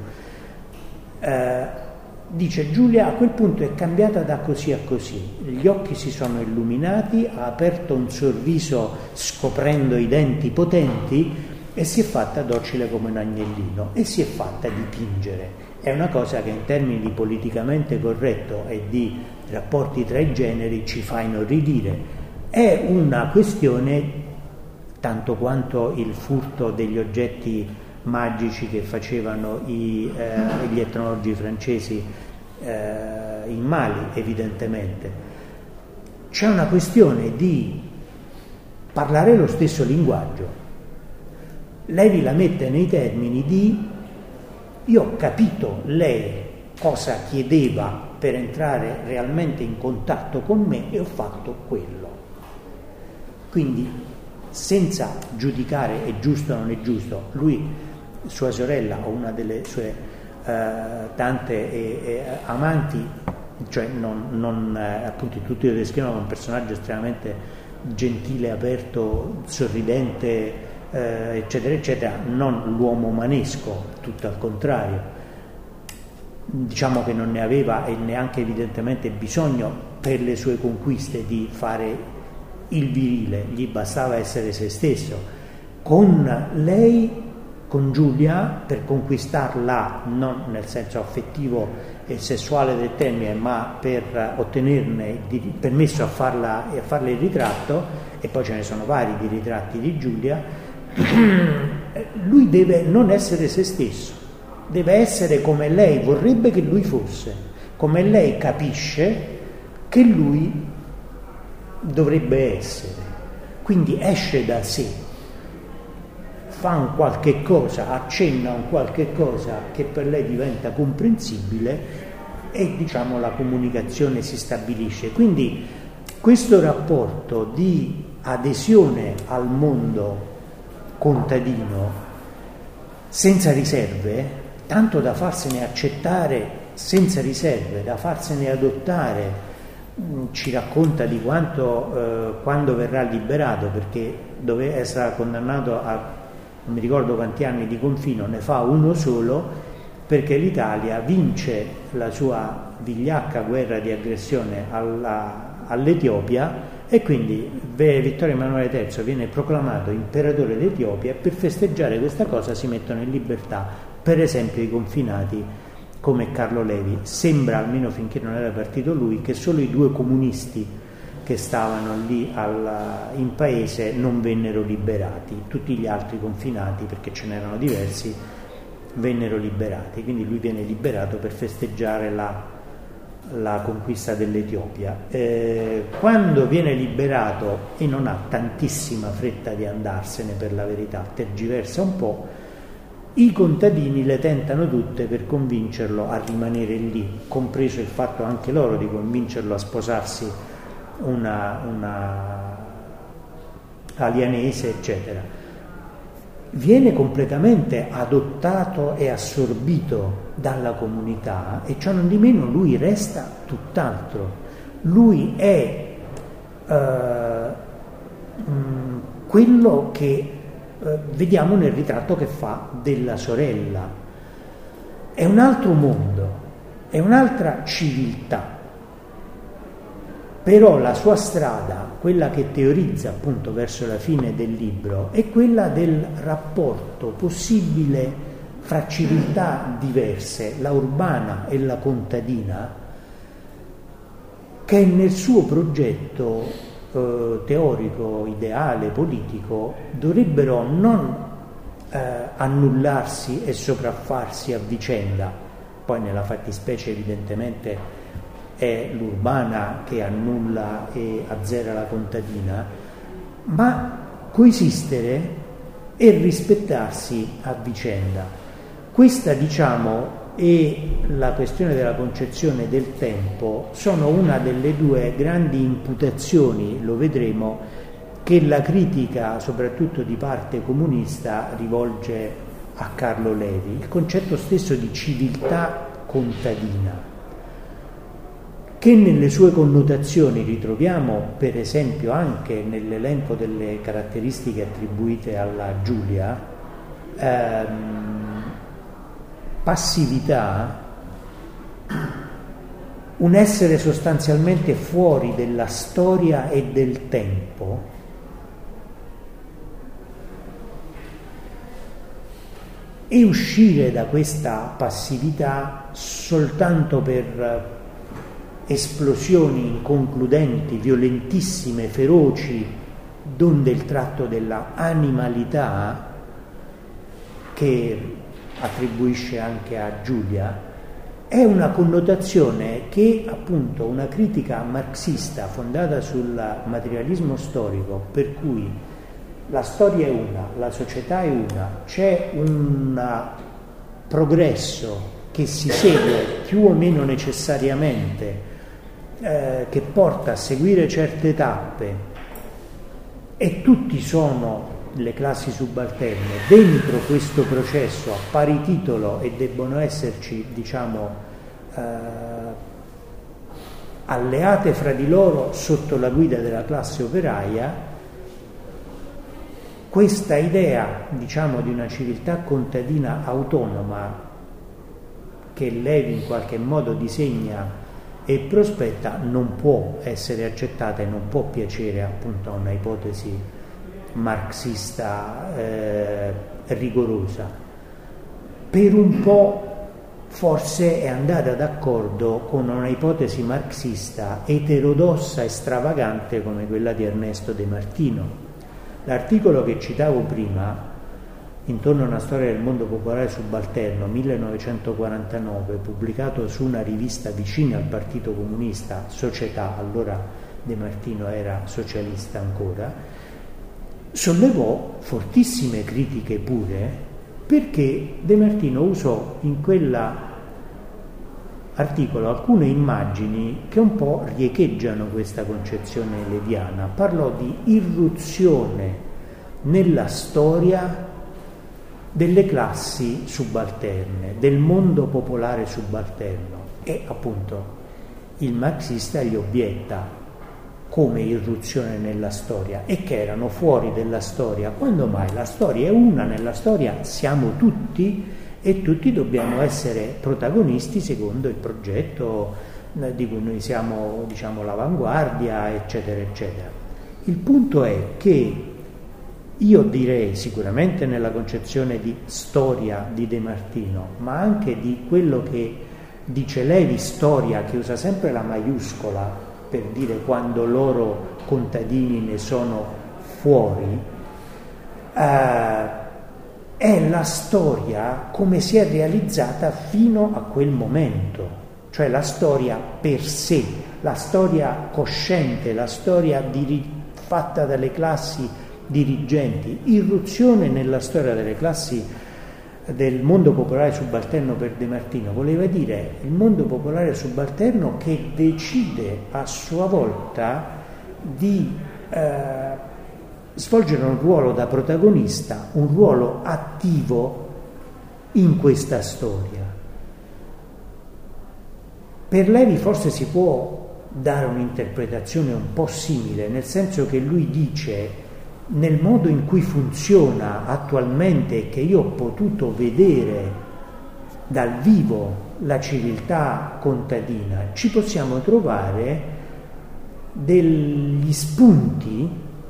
Eh, dice Giulia, a quel punto è cambiata da così a così, gli occhi si sono illuminati, ha aperto un sorriso scoprendo i denti potenti e si è fatta docile come un agnellino e si è fatta dipingere. È una cosa che in termini di politicamente corretto e di rapporti tra i generi ci fa inorridire. È una questione, tanto quanto il furto degli oggetti magici che facevano i, eh, gli etnologi francesi eh, in Mali, evidentemente. C'è una questione di parlare lo stesso linguaggio. Levi la mette nei termini di: io ho capito lei cosa chiedeva per entrare realmente in contatto con me e ho fatto quello. Quindi, senza giudicare è giusto o non è giusto, lui, sua sorella o una delle sue eh, tante eh, eh, amanti, cioè non, non eh, appunto tutti lo descrivono come un personaggio estremamente gentile, aperto, sorridente, eh, eccetera eccetera, non l'uomo manesco, tutto al contrario. Diciamo che non ne aveva e neanche evidentemente bisogno per le sue conquiste di fare il virile, gli bastava essere se stesso. Con lei, con Giulia, per conquistarla non nel senso affettivo e sessuale del termine, ma per ottenerne il permesso a farla e a farle il ritratto, e poi ce ne sono vari di ritratti di Giulia, lui deve non essere se stesso, deve essere come lei vorrebbe che lui fosse, come lei capisce che lui dovrebbe essere. Quindi esce da sé, fa un qualche cosa, accenna un qualche cosa che per lei diventa comprensibile e, diciamo, la comunicazione si stabilisce. Quindi questo rapporto di adesione al mondo contadino senza riserve, tanto da farsene accettare senza riserve, da farsene adottare, ci racconta di quanto eh, quando verrà liberato, perché dove è stato condannato a non mi ricordo quanti anni di confino, ne fa uno solo, perché l'Italia vince la sua vigliacca guerra di aggressione alla, all'Etiopia e quindi Vittorio Emanuele terzo viene proclamato imperatore d'Etiopia e per festeggiare questa cosa si mettono in libertà per esempio i confinati come Carlo Levi. Sembra, almeno finché non era partito lui, che solo i due comunisti che stavano lì alla, in paese non vennero liberati, tutti gli altri confinati, perché ce n'erano diversi, vennero liberati, quindi lui viene liberato per festeggiare la, la conquista dell'Etiopia. Eh, quando viene liberato e non ha tantissima fretta di andarsene, per la verità, tergiversa un po', i contadini le tentano tutte per convincerlo a rimanere lì, compreso il fatto anche loro di convincerlo a sposarsi una, una, alienese, eccetera, viene completamente adottato e assorbito dalla comunità, e ciò non di meno lui resta tutt'altro. Lui è uh, mh, quello che uh, vediamo nel ritratto che fa della sorella. È un altro mondo, è un'altra civiltà. Però la sua strada, quella che teorizza appunto verso la fine del libro, è quella del rapporto possibile fra civiltà diverse, la urbana e la contadina, che nel suo progetto eh, teorico, ideale, politico, dovrebbero non eh, annullarsi e sopraffarsi a vicenda. Poi nella fattispecie evidentemente è l'urbana che annulla e azzera la contadina, ma coesistere e rispettarsi a vicenda. Questa, diciamo, e la questione della concezione del tempo sono una delle due grandi imputazioni, lo vedremo, che la critica, soprattutto di parte comunista, rivolge a Carlo Levi. Il concetto stesso di civiltà contadina, che nelle sue connotazioni ritroviamo per esempio anche nell'elenco delle caratteristiche attribuite alla Giulia, ehm, passività, un essere sostanzialmente fuori della storia e del tempo, e uscire da questa passività soltanto per esplosioni inconcludenti, violentissime, feroci, donde il tratto della animalità che attribuisce anche a Giulia è una connotazione che appunto una critica marxista fondata sul materialismo storico, per cui la storia è una, la società è una, c'è un progresso che si segue più o meno necessariamente, Eh, che porta a seguire certe tappe, e tutti sono le classi subalterne dentro questo processo a pari titolo e debbono esserci, diciamo, eh, alleate fra di loro sotto la guida della classe operaia, questa idea, diciamo, di una civiltà contadina autonoma che Levi in qualche modo disegna e prospetta non può essere accettata e non può piacere appunto a una ipotesi marxista eh, rigorosa. Per un po' forse è andata d'accordo con una ipotesi marxista eterodossa e stravagante come quella di Ernesto De Martino. L'articolo che citavo prima, Intorno a una storia del mondo popolare subalterno, millenovecentoquarantanove, pubblicato su una rivista vicina al Partito Comunista, Società, allora De Martino era socialista ancora, sollevò fortissime critiche pure, perché De Martino usò in quell'articolo alcune immagini che un po' riecheggiano questa concezione leviana. Parlò di irruzione nella storia delle classi subalterne, del mondo popolare subalterno, e appunto il marxista gli obietta come irruzione nella storia, e che erano fuori della storia. Quando mai? La storia è una, nella storia siamo tutti e tutti dobbiamo essere protagonisti secondo il progetto di cui noi siamo, diciamo, l'avanguardia, eccetera, eccetera. Il punto è che io direi sicuramente nella concezione di storia di De Martino, ma anche di quello che dice Levi, storia, che usa sempre la maiuscola per dire quando loro contadini ne sono fuori, eh, è la storia come si è realizzata fino a quel momento, cioè la storia per sé, la storia cosciente, la storia diri- fatta dalle classi dirigenti. Irruzione nella storia delle classi del mondo popolare subalterno per De Martino voleva dire il mondo popolare subalterno che decide a sua volta di eh, svolgere un ruolo da protagonista, un ruolo attivo in questa storia. Per Levi forse si può dare un'interpretazione un po' simile, nel senso che lui dice, nel modo in cui funziona attualmente, che io ho potuto vedere dal vivo la civiltà contadina, ci possiamo trovare degli spunti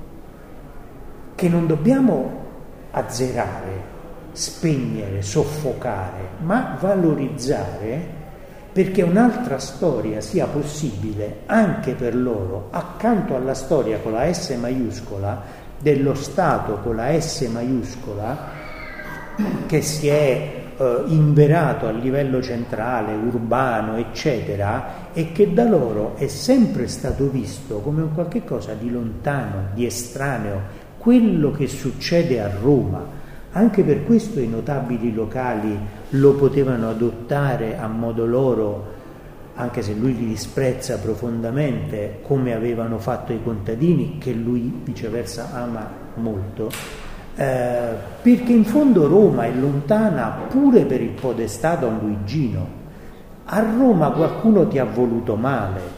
che non dobbiamo azzerare, spegnere, soffocare, ma valorizzare, perché un'altra storia sia possibile anche per loro, accanto alla storia con la S maiuscola, dello Stato con la S maiuscola, che si è eh, inverato a livello centrale, urbano, eccetera, e che da loro è sempre stato visto come un qualche cosa di lontano, di estraneo, quello che succede a Roma. Anche per questo i notabili locali lo potevano adottare a modo loro, anche se lui li disprezza profondamente, come avevano fatto i contadini, che lui viceversa ama molto, eh, perché in fondo Roma è lontana pure per il podestà Don Luigino. A Roma qualcuno ti ha voluto male,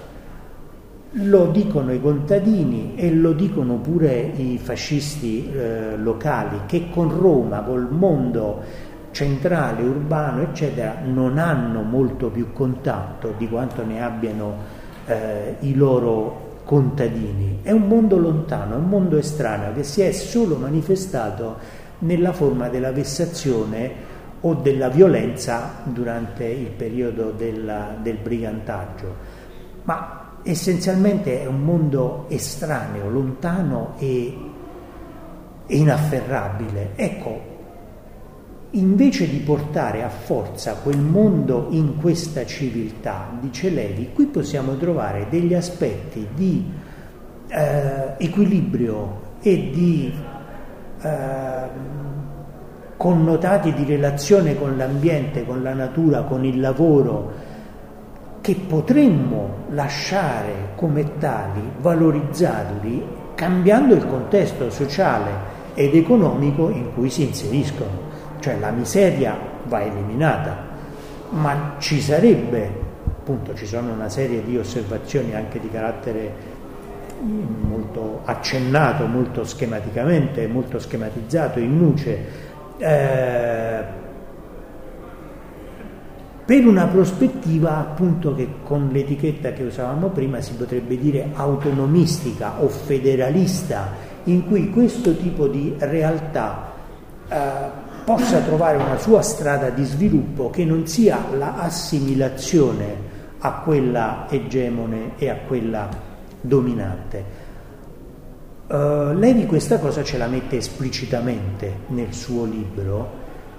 lo dicono i contadini e lo dicono pure i fascisti eh, locali, che con Roma, col mondo centrale, urbano, eccetera, non hanno molto più contatto di quanto ne abbiano eh, i loro contadini. È un mondo lontano, è un mondo estraneo che si è solo manifestato nella forma della vessazione o della violenza durante il periodo della, del brigantaggio. Ma essenzialmente è un mondo estraneo, lontano e, e inafferrabile. Ecco, invece di portare a forza quel mondo in questa civiltà, dice Levi, qui possiamo trovare degli aspetti di eh, equilibrio e di eh, connotati di relazione con l'ambiente, con la natura, con il lavoro, che potremmo lasciare come tali, valorizzarli, cambiando il contesto sociale ed economico in cui si inseriscono. Cioè la miseria va eliminata, ma ci sarebbe, appunto ci sono una serie di osservazioni anche di carattere molto accennato, molto schematicamente, molto schematizzato, in nuce, eh, per una prospettiva appunto che con l'etichetta che usavamo prima si potrebbe dire autonomistica o federalista, in cui questo tipo di realtà eh, possa trovare una sua strada di sviluppo che non sia la assimilazione a quella egemone e a quella dominante. Uh, Levi questa cosa ce la mette esplicitamente nel suo libro.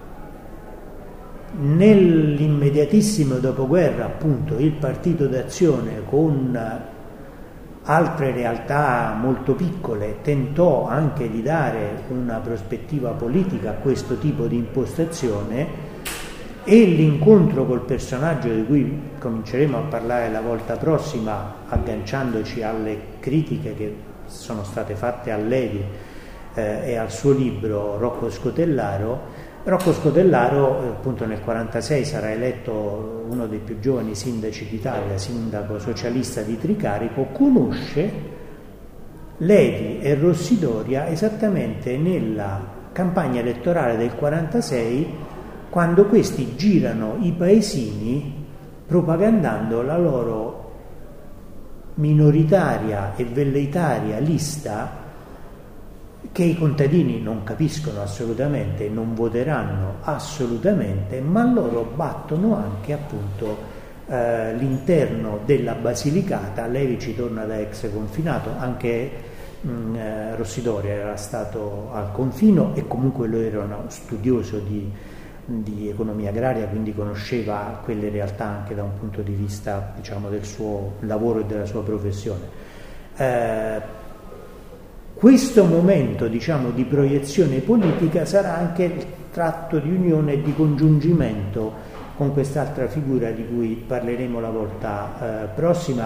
Nell'immediatissimo dopoguerra, appunto, il Partito d'Azione con altre realtà molto piccole tentò anche di dare una prospettiva politica a questo tipo di impostazione, e l'incontro col personaggio di cui cominceremo a parlare la volta prossima, agganciandoci alle critiche che sono state fatte a Levi eh, e al suo libro, Rocco Scotellaro. Rocco Scotellaro appunto nel quarantasei sarà eletto uno dei più giovani sindaci d'Italia, sindaco socialista di Tricarico, conosce Levi e Rossidoria esattamente nella campagna elettorale del quarantasei, quando questi girano i paesini propagandando la loro minoritaria e velleitaria lista, che i contadini non capiscono assolutamente, non voteranno assolutamente, ma loro battono anche appunto eh, l'interno della Basilicata. Levi ci torna da ex confinato, anche mh, eh, Rossidoria era stato al confino e comunque lui era uno studioso di, di economia agraria, quindi conosceva quelle realtà anche da un punto di vista, diciamo, del suo lavoro e della sua professione. Eh, Questo momento, diciamo, di proiezione politica sarà anche il tratto di unione e di congiungimento con quest'altra figura di cui parleremo la volta eh, prossima,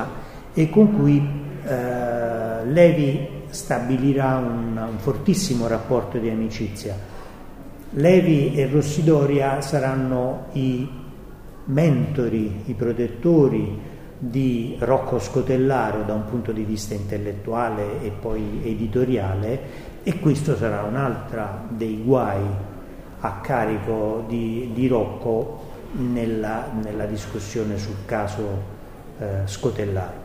e con cui eh, Levi stabilirà un, un fortissimo rapporto di amicizia. Levi e Rossidoria saranno i mentori, i protettori di Rocco Scotellaro da un punto di vista intellettuale e poi editoriale, e questo sarà un altro dei guai a carico di, di Rocco nella, nella discussione sul caso eh, Scotellaro.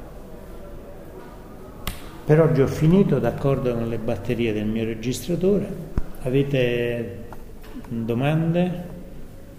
Per oggi ho finito, d'accordo con le batterie del mio registratore. Avete domande?